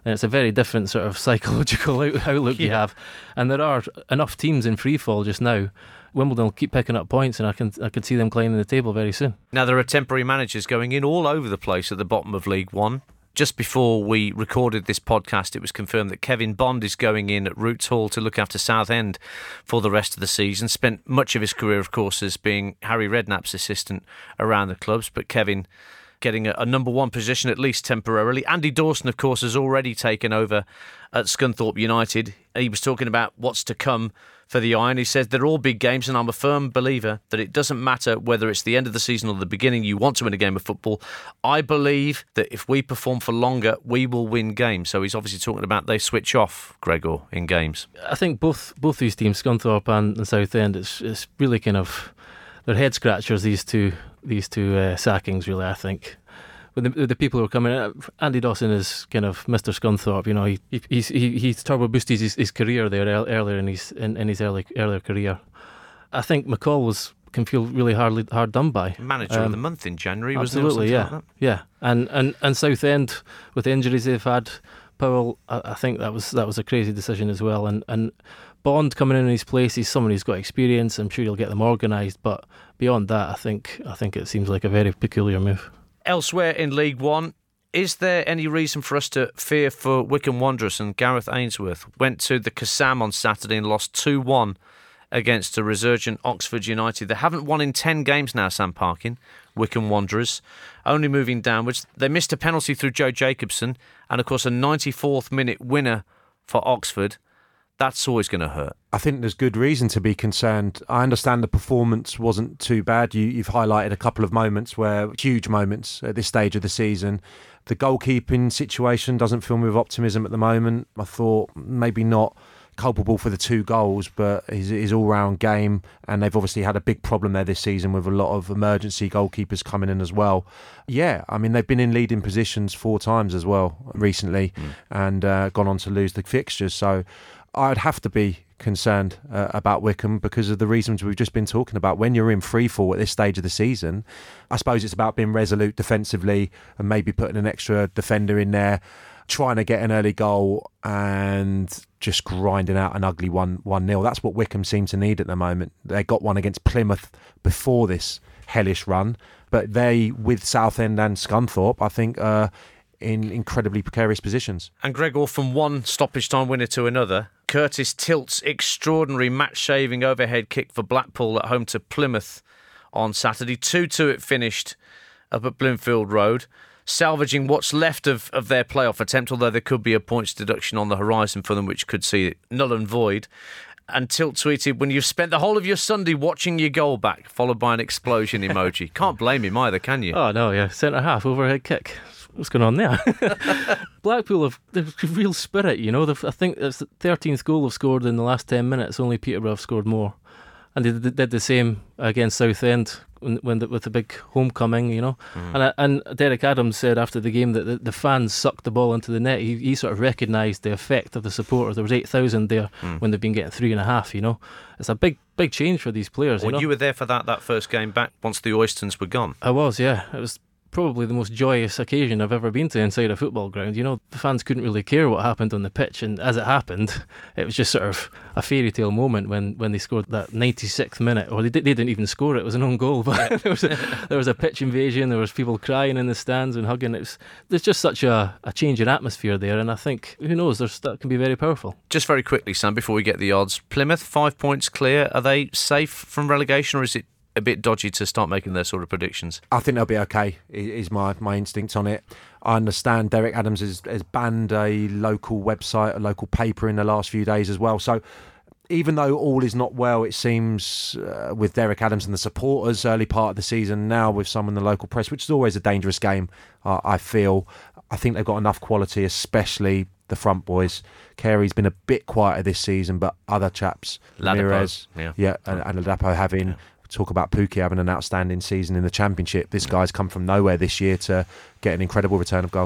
And it's a very different sort of psychological out- outlook Yeah. you have. And there are enough teams in free fall just now. Wimbledon will keep picking up points, and I can I can see them climbing the table very soon. Now, there are temporary managers going in all over the place at the bottom of League One. Just before we recorded this podcast, it was confirmed that Kevin Bond is going in at Roots Hall to look after Southend for the rest of the season. Spent much of his career, of course, as being Harry Redknapp's assistant around the clubs, but Kevin getting a, a number one position at least temporarily. Andy Dawson, of course, has already taken over at Scunthorpe United. He was talking about what's to come for the Iron. He says they're all big games, and I'm a firm believer that it doesn't matter whether it's the end of the season or the beginning. You want to win a game of football. I believe that if we perform for longer, we will win games. So he's obviously talking about they switch off, Gregor, in games. I think both both these teams, Scunthorpe and, and Southend, it's it's really kind of they're head scratchers. These two these two uh, sackings, really. I think. With the, with the people who are coming in, Andy Dawson is kind of Mister Scunthorpe. You know, he he he's, he he's turbo boosted his, his career there earlier in his in, in his early earlier career. I think McCall was can feel really hard hard done by. Manager um, of the month in January, absolutely, wasn't he? Yeah, yeah. And and and Southend with the injuries they've had, Powell, I, I think that was that was a crazy decision as well. And and Bond coming in his place, he's someone who's got experience. I'm sure he'll get them organised. But beyond that, I think I think it seems like a very peculiar move. Elsewhere in League One, is there any reason for us to fear for Wycombe Wanderers? And Gareth Ainsworth went to the Kassam on Saturday and lost two one against a resurgent Oxford United. They haven't won in ten games now, Sam Parkin, Wycombe Wanderers, only moving downwards. They missed a penalty through Joe Jacobson and, of course, a ninety-fourth minute winner for Oxford. That's always going to hurt. I think there's good reason to be concerned. I understand the performance wasn't too bad. You, you've highlighted a couple of moments where, huge moments at this stage of the season. The goalkeeping situation doesn't fill me with optimism at the moment. I thought maybe not culpable for the two goals, but his, his all-round game, and they've obviously had a big problem there this season with a lot of emergency goalkeepers coming in as well. Yeah, I mean, they've been in leading positions four times as well recently mm. and uh, gone on to lose the fixtures. So I'd have to be concerned uh, about Wycombe because of the reasons we've just been talking about. When you're in free fall at this stage of the season, I suppose it's about being resolute defensively and maybe putting an extra defender in there, trying to get an early goal and just grinding out an ugly one one nil. That's what Wycombe seem to need at the moment. They got one against Plymouth before this hellish run, but they, with Southend and Scunthorpe, I think uh, in incredibly precarious positions. And Gregor, from one stoppage time winner to another, Curtis Tilt's extraordinary match-saving overhead kick for Blackpool at home to Plymouth on Saturday. two two it finished up at Bloomfield Road, salvaging what's left of, of their playoff attempt, although there could be a points deduction on the horizon for them, which could see it null and void. And Tilt tweeted, when you've spent the whole of your Sunday watching your goal back, followed by an explosion emoji. Can't blame him either, can you? Oh, no, yeah. Centre-half, overhead kick. What's going on there? Blackpool have, have real spirit, you know. They've, I think it's the thirteenth goal they've scored in the last ten minutes. Only Peterborough have scored more. And they did the same against Southend when, when the, with the big homecoming, you know. Mm. And and Derek Adams said after the game that the, the fans sucked the ball into the net. He, he sort of recognised the effect of the supporters. There was eight thousand there mm. when they've been getting three and a half, you know. It's a big, big change for these players. Well, you know? You were there for that, that first game back once the Oystons were gone. I was, yeah. It was probably the most joyous occasion I've ever been to inside a football ground. You know, the fans couldn't really care what happened on the pitch, and as it happened, it was just sort of a fairy tale moment when, when they scored that ninety-sixth minute, or they, did, they didn't even score it, it was an own goal, but yeah. there, was a, there was a pitch invasion, there was people crying in the stands and hugging. It was, there's just such a, a change in atmosphere there, and I think, who knows, there's, that can be very powerful. Just very quickly, Sam, before we get the odds, Plymouth, five points clear, are they safe from relegation, or is it a bit dodgy to start making their sort of predictions? I think they'll be okay, is my, my instinct on it. I understand Derek Adams has, has banned a local website, a local paper in the last few days as well. So even though all is not well, it seems, uh, with Derek Adams and the supporters early part of the season, now with some in the local press, which is always a dangerous game, uh, I feel. I think they've got enough quality, especially the front boys. Carey's been a bit quieter this season, but other chaps, Ramirez, yeah, yeah and, and Ladapo having... Yeah. Talk about Pookie having an outstanding season in the Championship. This guy's come from nowhere this year to get an incredible return of goals.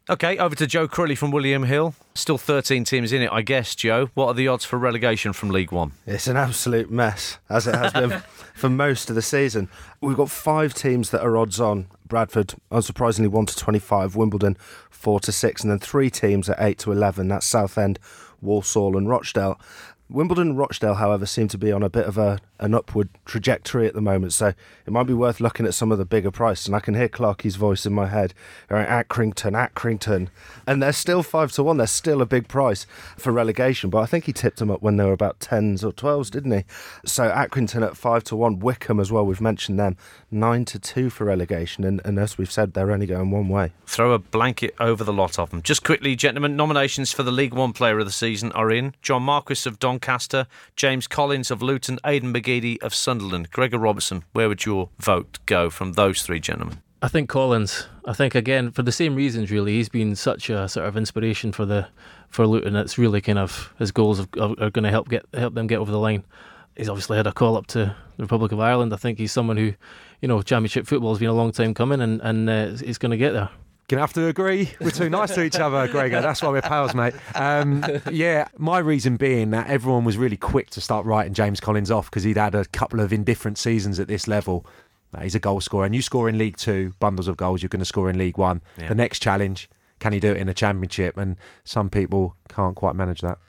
OK, over to Joe Crowley from William Hill. Still thirteen teams in it, I guess, Joe. What are the odds for relegation from League One? It's an absolute mess, as it has been for most of the season. We've got five teams that are odds on. Bradford, unsurprisingly, one to twenty-five. Wimbledon, four to six. And then three teams at eight to eleven. That's Southend, Walsall and Rochdale. Wimbledon and Rochdale, however, seem to be on a bit of a an upward trajectory at the moment, so it might be worth looking at some of the bigger prices. And I can hear Clarkie's voice in my head, going, Accrington, Accrington, and they're still five to one. They're still a big price for relegation, but I think he tipped them up when they were about tens or twelves, didn't he? So Accrington at five to one, Wickham as well. We've mentioned them, nine to two for relegation, and, and as we've said, they're only going one way. Throw a blanket over the lot of them. Just quickly, gentlemen, nominations for the League One Player of the Season are in: John Marquis of Doncaster, James Collins of Luton, Aidan McGeady of Sunderland. Gregor Robertson, where would your vote go from those three gentlemen? I think Collins. I think, again, for the same reasons, really. He's been such a sort of inspiration for the for Luton. It's really kind of his goals are, are going to help get help them get over the line. He's obviously had a call up to the Republic of Ireland. I think he's someone who, you know, Championship football has been a long time coming, and, and uh, he's going to get there. Gonna have to agree. We're too nice to each other, Gregor. That's why we're pals, mate. Um, yeah, my reason being that everyone was really quick to start writing James Collins off because he'd had a couple of indifferent seasons at this level. Uh, he's a goal scorer, and you score in League Two, bundles of goals. You're going to score in League One. Yeah. The next challenge, can he do it in a Championship? And some people can't quite manage that.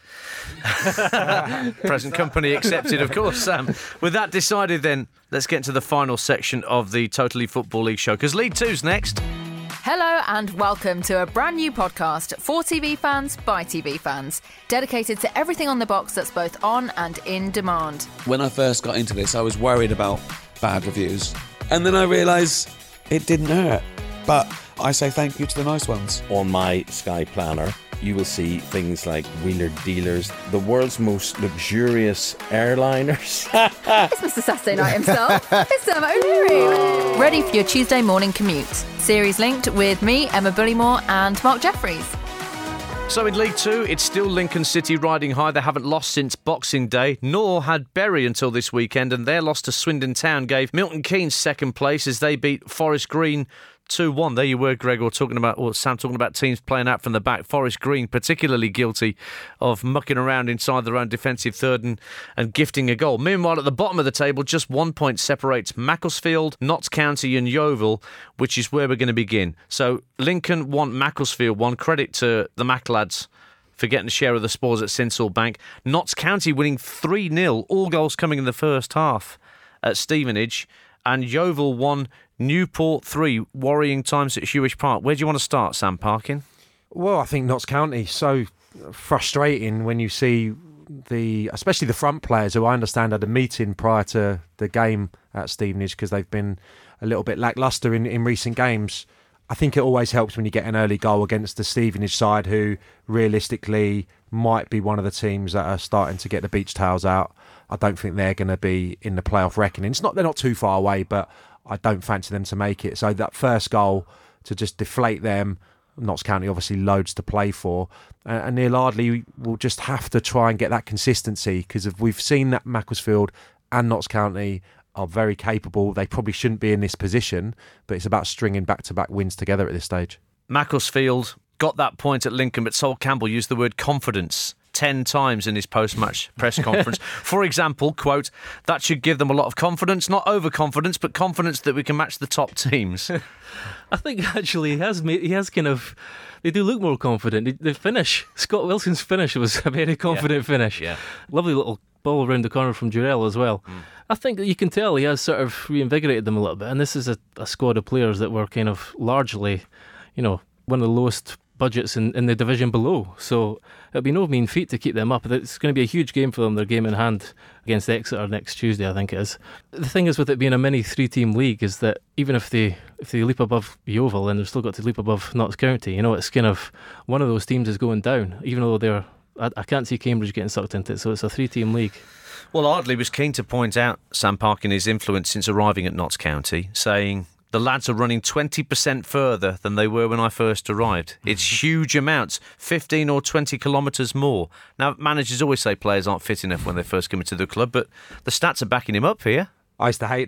Present company accepted, of course, Sam. With that decided, then let's get into the final section of the Totally Football League show, because League Two's next. Hello and welcome to a brand new podcast for T V fans by T V fans, dedicated to everything on the box that's both on and in demand. When I first got into this, I was worried about bad reviews, and then I realised it didn't hurt. But I say thank you to the nice ones. On my Sky Planner, you will see things like Wheeler Dealers, the world's most luxurious airliners. It's Mister Saturday Night himself. It's Sam O'Leary. Ready for your Tuesday morning commute. Series linked with me, Emma Bullymore, and Mark Jeffries. So in League Two, it's still Lincoln City riding high. They haven't lost since Boxing Day, nor had Bury until this weekend, and their loss to Swindon Town gave Milton Keynes second place as they beat Forest Green two one. There you were, Gregor, talking about, or Sam talking about teams playing out from the back. Forest Green particularly guilty of mucking around inside their own defensive third and, and gifting a goal. Meanwhile, at the bottom of the table, just one point separates Macclesfield, Notts County and Yeovil, which is where we're going to begin. So Lincoln won, Macclesfield won. Credit to the Mac lads for getting a share of the spoils at Sinsel Bank. Notts County winning three nil, all goals coming in the first half at Stevenage. And Yeovil won, Newport three, worrying times at Hewish Park. Where do you want to start, Sam Parkin? Well, I think Notts County, so frustrating when you see the, especially the front players, who I understand had a meeting prior to the game at Stevenage because they've been a little bit lacklustre in, in recent games. I think it always helps when you get an early goal against the Stevenage side, who realistically might be one of the teams that are starting to get the beach towels out. I don't think they're going to be in the playoff reckoning. It's not, they're not too far away, but I don't fancy them to make it. So that first goal to just deflate them, Notts County obviously loads to play for, uh, and Neil Ardley will just have to try and get that consistency, because if we've seen that Macclesfield and Notts County are very capable. They probably shouldn't be in this position, but it's about stringing back-to-back wins together at this stage. Macclesfield got that point at Lincoln, but Sol Campbell used the word confidence ten times in his post-match press conference. For example, quote, that should give them a lot of confidence, not overconfidence, but confidence that we can match the top teams. I think actually he has made, he has kind of, they do look more confident. The finish, Scott Wilson's finish was a very confident yeah. finish. Yeah. Lovely little ball around the corner from Durrell as well. Mm. I think that you can tell he has sort of reinvigorated them a little bit, and this is a, a squad of players that were kind of largely, you know, one of the lowest budgets in, in the division below, so it'll be no mean feat to keep them up. It's going to be a huge game for them, their game in hand against Exeter next Tuesday, I think it is. The thing is with it being a mini three-team league is that even if they if they leap above Yeovil, then they've still got to leap above Notts County. You know, it's kind of one of those teams is going down, even though they're I, I can't see Cambridge getting sucked into it, so it's a three-team league. Well, Ardley was keen to point out Sam Parkin his influence since arriving at Notts County, saying the lads are running twenty percent further than they were when I first arrived. It's huge amounts, fifteen or twenty kilometres more. Now, managers always say players aren't fit enough when they first come into the club, but the stats are backing him up here. I used to hate that.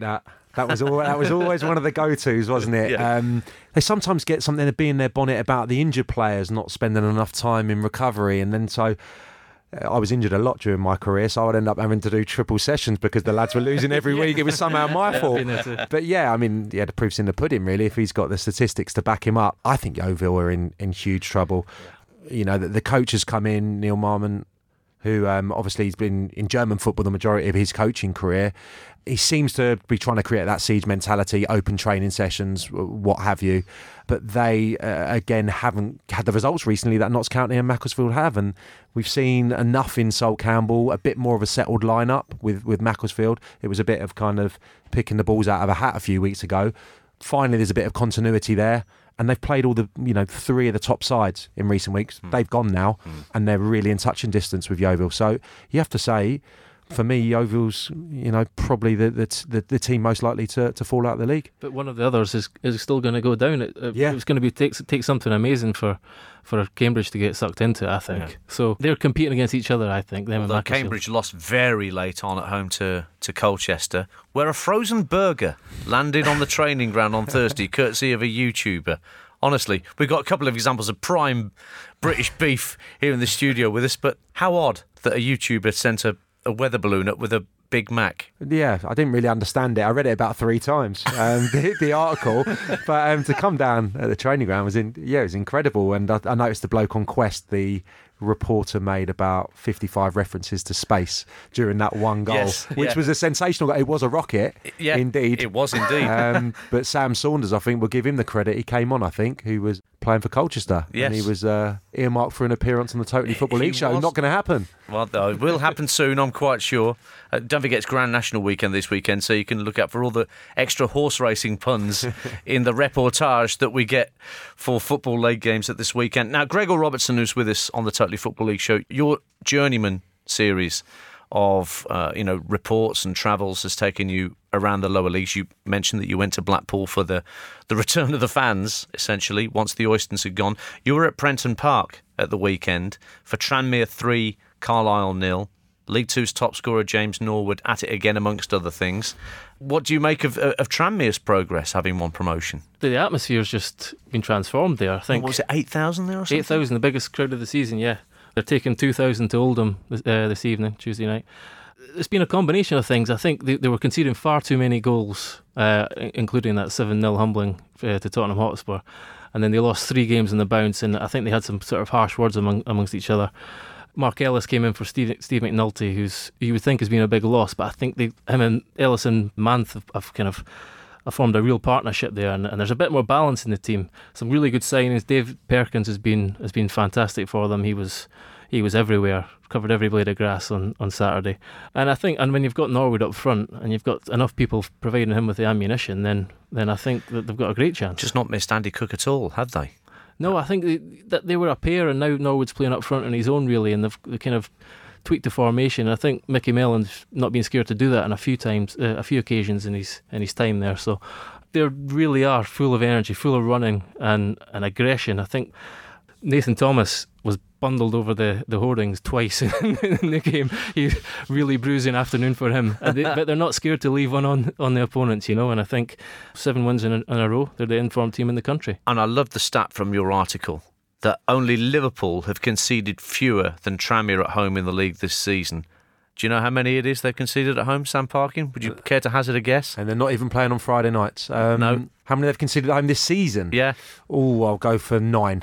That was all, that was always one of the go-tos, wasn't it? Yeah. Um, they sometimes get something to be in their bonnet about the injured players not spending enough time in recovery, and then so I was injured a lot during my career, so I would end up having to do triple sessions because the lads were losing every week. It was somehow my fault. But yeah, I mean, yeah, the proof's in the pudding, really, if he's got the statistics to back him up. I think Yeovil are in, in huge trouble. Yeah. You know, the, the coach has come in, Neil Marmon, who um, obviously he's been in German football the majority of his coaching career. He seems to be trying to create that siege mentality, open training sessions, what have you. But they, uh, again, haven't had the results recently that Notts County and Macclesfield have. And we've seen enough in Sol Campbell, a bit more of a settled lineup with, with Macclesfield. It was a bit of kind of picking the balls out of a hat a few weeks ago. Finally, there's a bit of continuity there. And they've played all the, you know, three of the top sides in recent weeks. Mm. They've gone now, mm. and they're really in touching distance with Yeovil. So you have to say, for me, Yeovil's, you know, probably the the, the, the team most likely to, to fall out of the league. But one of the others is is still going to go down. It, it, yeah. It's going to be take, take something amazing for, for Cambridge to get sucked into, I think. Yeah. So they're competing against each other, I think. Them Although Cambridge lost very late on at home to, to Colchester, where a frozen burger landed on the training ground on Thursday, courtesy of a YouTuber. Honestly, we've got a couple of examples of prime British beef here in the studio with us, but how odd that a YouTuber sent a, a weather balloon up with a Big Mac. Yeah, I didn't really understand it. I read it about three times, um, the, the article, but um, to come down at the training ground was in, yeah, it was incredible. And I, I noticed the bloke on Quest, the reporter, made about fifty-five references to space during that one goal, yes, which yeah. was a sensational goal. It was a rocket, yeah, indeed. It was indeed. Um, but Sam Saunders, I think, we'll give him the credit. He came on, I think, who was playing for Colchester. Yes. And he was uh, earmarked for an appearance on the Totally Football He League show. was. Not going to happen. Well, though, it will happen soon, I'm quite sure. Uh, don't forget it's Grand National Weekend this weekend, so you can look out for all the extra horse racing puns in the reportage that we get for Football League games at this weekend. Now, Gregor Robertson, who's with us on the Totally Football League show, your Journeyman series of uh, you know reports and travels has taken you around the lower leagues. You mentioned that you went to Blackpool for the, the return of the fans, essentially, once the Oystons had gone. You were at Prenton Park at the weekend for Tranmere three, Carlisle nil. League Two's top scorer James Norwood at it again, amongst other things. What do you make of, of Tranmere's progress, having won promotion? The atmosphere's just been transformed there, I think. What was it, eight thousand there or something? eight thousand, the biggest crowd of the season, yeah. They're taking two thousand to Oldham this, uh, this evening, Tuesday night. It's been a combination of things. I think they, they were conceding far too many goals, uh, including that seven nil humbling uh, to Tottenham Hotspur. And then they lost three games in the bounce, and I think they had some sort of harsh words among, amongst each other. Mark Ellis came in for Steve, Steve McNulty, who's you would think has been a big loss, but I think they, him and Ellis and Manth have, have kind of have formed a real partnership there, and, and there's a bit more balance in the team. Some really good signings. Dave Perkins has been has been fantastic for them. He was he was everywhere, covered every blade of grass on, on Saturday. And I think, and when you've got Norwood up front and you've got enough people providing him with the ammunition, then then I think that they've got a great chance. Just not missed Andy Cook at all, have they? No, I think they, that they were a pair, and now Norwood's playing up front on his own, really, and they've they kind of tweaked the formation. I think Mickey Mellon's not been scared to do that on a few times, uh, a few occasions in his in his time there. So they really are full of energy, full of running and, and aggression. I think Nathan Thomas was bundled over the, the hoardings twice in the game. He really bruising afternoon for him. And they, but they're not scared to leave one on, on the opponents, you know. And I think seven wins in a, in a row, they're the informed team in the country. And I love the stat from your article that only Liverpool have conceded fewer than Tranmere at home in the league this season. Do you know how many it is they've conceded at home, Sam Parkin? Would you care to hazard a guess? And they're not even playing on Friday nights. Um, no. How many they've conceded at home this season? Yeah. Oh, I'll go for nine.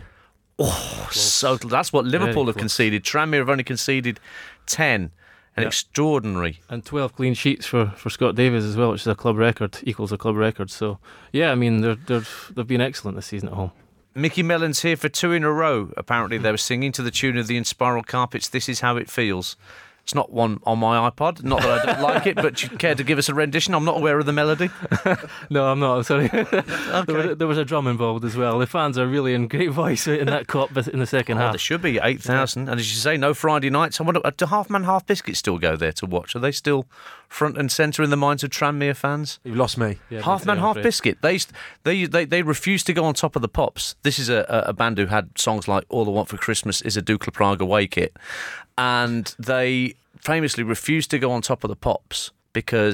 Oh, so that's what Liverpool have conceded. Tranmere have only conceded ten. An yeah. extraordinary. And twelve clean sheets for, for Scott Davies as well, which is a club record, equals a club record. So, yeah, I mean, they're, they're, they've been excellent this season at home. Mickey Mellon's here for two in a row. Apparently they were singing to the tune of the Inspiral Carpets, This Is How It Feels. It's not one on my iPod. Not that I don't like it, but you care to give us a rendition? I'm not aware of the melody. No, I'm not. I'm sorry. Okay. there, was, there was a drum involved as well. The fans are really in great voice in that cop in the second oh, half. There should be eight thousand. Yeah. And as you say, no Friday nights. I wonder, do Half Man Half Biscuit still go there to watch? Are they still front and centre in the minds of Tranmere fans? You've lost me. Yeah, Half Man Half Biscuit. They, they they they refuse to go on top of the pops. This is a, a band who had songs like All I Want for Christmas is a Dukla Prague Away kit. And they famously refused to go on top of the pops because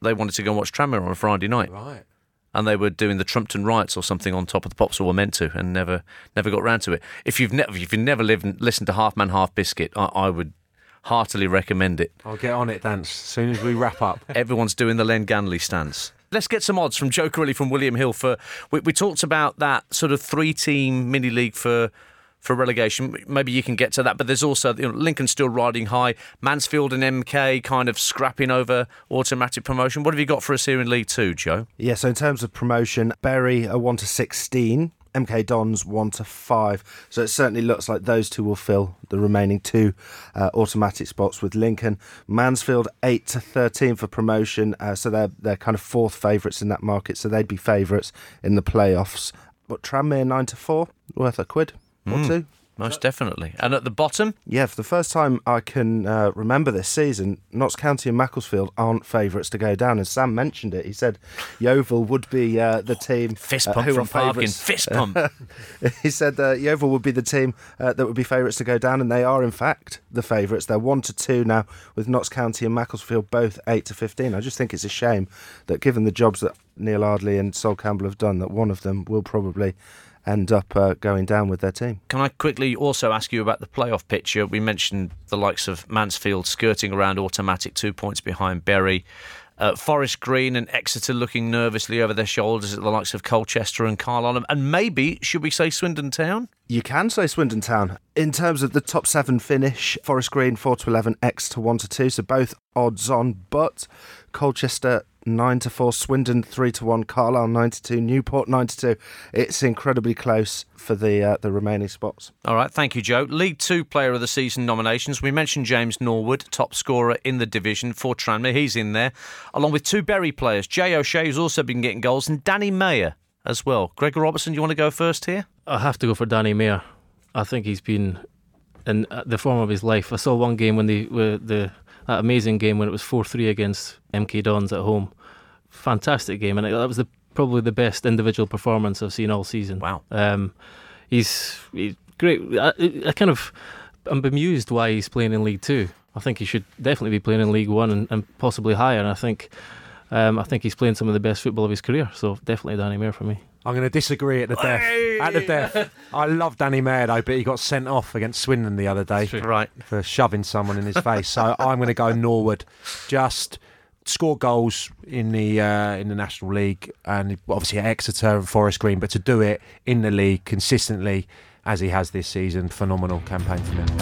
they wanted to go and watch Tranmere on a Friday night. Right. And they were doing the Trumpton riots or something on top of the Pops, or were meant to, and never never got round to it. If you've never if you've never lived and listened to Half Man Half Biscuit, I, I would heartily recommend it. I'll get on it, Dance, as soon as we wrap up. Everyone's doing the Len Ganley stance. Let's get some odds from Joe Corelli from William Hill. For we, we talked about that sort of three-team mini-league for for relegation. Maybe you can get to that, but there's also, you know, Lincoln still riding high, Mansfield and M K kind of scrapping over automatic promotion. What have you got for us here in League Two, Joe? Yeah, so in terms of promotion, Bury are one to sixteen, M K Dons one to five. So it certainly looks like those two will fill the remaining two uh, automatic spots with Lincoln. Mansfield eight to thirteen for promotion, uh, so they're they're kind of fourth favourites in that market, so they'd be favourites in the playoffs. But Tranmere nine to four, worth a quid or Mm. two. Most definitely. And at the bottom? Yeah, for the first time I can uh, remember this season, Notts County and Macclesfield aren't favourites to go down. And Sam mentioned it. He said Yeovil would be uh, the team. Fist uh, pump who from are Parkin. favourites. Fist pump. He said uh, Yeovil would be the team uh, that would be favourites to go down, and they are in fact the favourites. They're one to two now, with Notts County and Macclesfield both eight to fifteen. I just think it's a shame that, given the jobs that Neil Ardley and Sol Campbell have done, that one of them will probably end up uh, going down with their team. Can I quickly also ask you about the playoff picture? We mentioned the likes of Mansfield skirting around automatic, two points behind Bury. Uh, Forest Green and Exeter looking nervously over their shoulders at the likes of Colchester and Carlisle. And maybe, should we say Swindon Town? You can say Swindon Town. In terms of the top seven finish, Forest Green four to eleven, Exeter one to two, so both odds on. But Colchester nine to four, Swindon three to one, Carlisle nine to two, Newport nine to two. It's incredibly close for the uh, the remaining spots. All right, thank you, Joe. League Two Player of the Season nominations. We mentioned James Norwood, top scorer in the division for Tranmere. He's in there, along with two Bury players. Jay O'Shea, who's also been getting goals, and Danny Mayer as well. Gregor Robertson, you want to go first here? I have to go for Danny Mayer. I think he's been in the form of his life. I saw one game when the the that amazing game when it was four three against M K Dons at home. Fantastic game, and that was the, probably the best individual performance I've seen all season. Wow. Um, he's, he's great. I, I kind of I'm bemused why he's playing in League Two. I think he should definitely be playing in League One and, and possibly higher. And I think um, I think he's playing some of the best football of his career. So definitely Danny Mayer for me. I'm going to disagree at the death. Hey! At the death. I love Danny Mayer, though, but he got sent off against Swindon the other day right. for shoving someone in his face. So I'm going to go Norwood. Just score goals in the uh, in the National League, and obviously at Exeter and Forest Green, but to do it in the league consistently as he has this season, phenomenal campaign from him.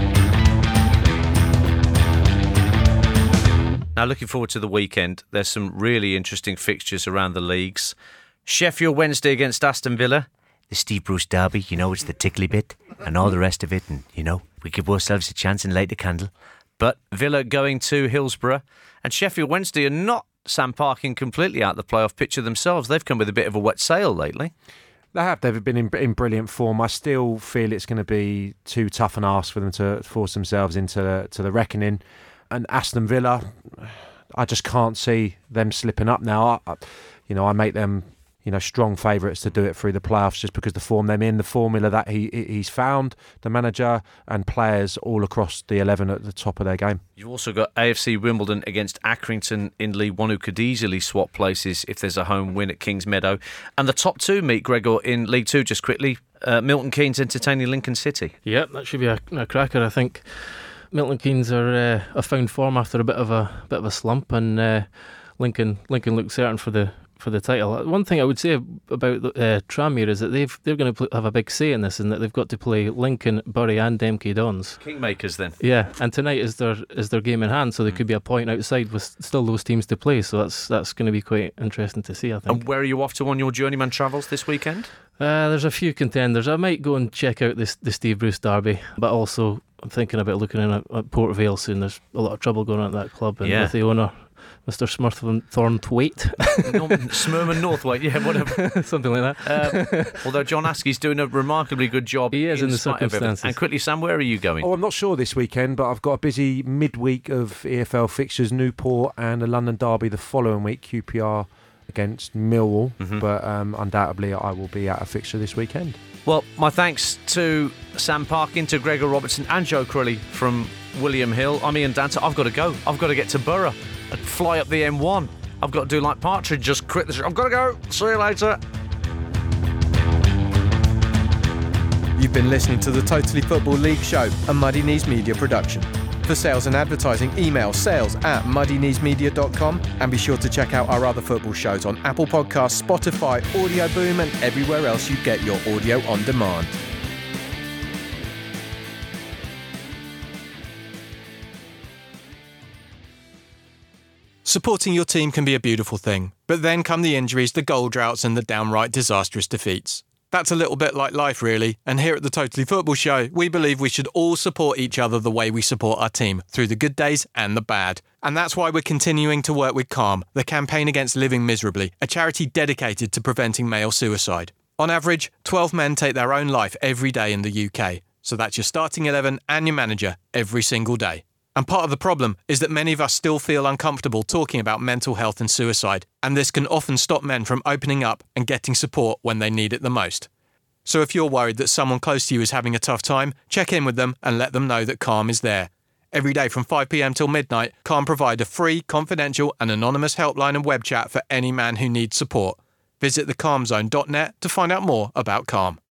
Now, looking forward to the weekend. There's some really interesting fixtures around the leagues. Sheffield Wednesday against Aston Villa. The Steve Bruce derby, you know, it's the tickly bit and all the rest of it. And, you know, we give ourselves a chance and light the candle. But Villa going to Hillsborough, and Sheffield Wednesday are not Sam Parkin completely out of the playoff picture themselves. They've come with a bit of a wet sail lately. They have. They've been in, in brilliant form. I still feel it's going to be too tough an ask for them to force themselves into to the reckoning. And Aston Villa, I just can't see them slipping up now. I, you know, I make them, you know, strong favourites to do it through the playoffs just because the form they're in, the formula that he he's found, the manager and players all across the eleven at the top of their game. You've also got A F C Wimbledon against Accrington in League One, who could easily swap places if there's a home win at Kings Meadow. And the top two meet, Gregor, in League Two, just quickly. Uh, Milton Keynes entertaining Lincoln City. Yep, that should be a, a cracker, I think. Milton Keynes are uh, have found form after a bit of a bit of a slump, and uh, Lincoln Lincoln looks certain for the for the title. One thing I would say about uh, Tranmere is that they've they're going to have a big say in this, and that they've got to play Lincoln, Bury, and M K Dons. Kingmakers, then. Yeah, and tonight is their is their game in hand, so there mm. could be a point outside with still those teams to play. So that's that's going to be quite interesting to see, I think. And where are you off to on your journeyman travels this weekend? Uh, there's a few contenders. I might go and check out this the Steve Bruce derby, but also I'm thinking about looking in at, at Port Vale soon. There's a lot of trouble going on at that club, and yeah. with the owner, Mister Smurthornthwaite. Smurman Northwaite, yeah, whatever. Something like that. Um, although John Askey's doing a remarkably good job. He is in, in the spite of circumstances. And quickly, Sam, where are you going? Oh, I'm not sure this weekend, but I've got a busy midweek of E F L fixtures, Newport and the London derby the following week, Q P R against Millwall. Mm-hmm. But um, undoubtedly I will be at a fixture this weekend. Well, my thanks to Sam Parkin, to Gregor Robertson and Joe Corelli from William Hill. I'm Ian Danter. I've got to go. I've got to get to Borough and fly up the M one. I've got to do like Partridge, just quit the show. I've got to go. See you later. You've been listening to the Totally Football League show, a Muddy Knees Media production. For sales and advertising, email sales at muddy knees media dot com and be sure to check out our other football shows on Apple Podcasts, Spotify, Audio Boom and everywhere else you get your audio on demand. Supporting your team can be a beautiful thing, but then come the injuries, the goal droughts and the downright disastrous defeats. That's a little bit like life, really, and here at the Totally Football Show, we believe we should all support each other the way we support our team, through the good days and the bad. And that's why we're continuing to work with Calm, the campaign against living miserably, a charity dedicated to preventing male suicide. On average, twelve men take their own life every day in the U K, so that's your starting eleven and your manager every single day. And part of the problem is that many of us still feel uncomfortable talking about mental health and suicide, and this can often stop men from opening up and getting support when they need it the most. So if you're worried that someone close to you is having a tough time, check in with them and let them know that Calm is there. Every day from five p m till midnight, Calm provide a free, confidential and anonymous helpline and web chat for any man who needs support. Visit the calm zone dot net to find out more about Calm.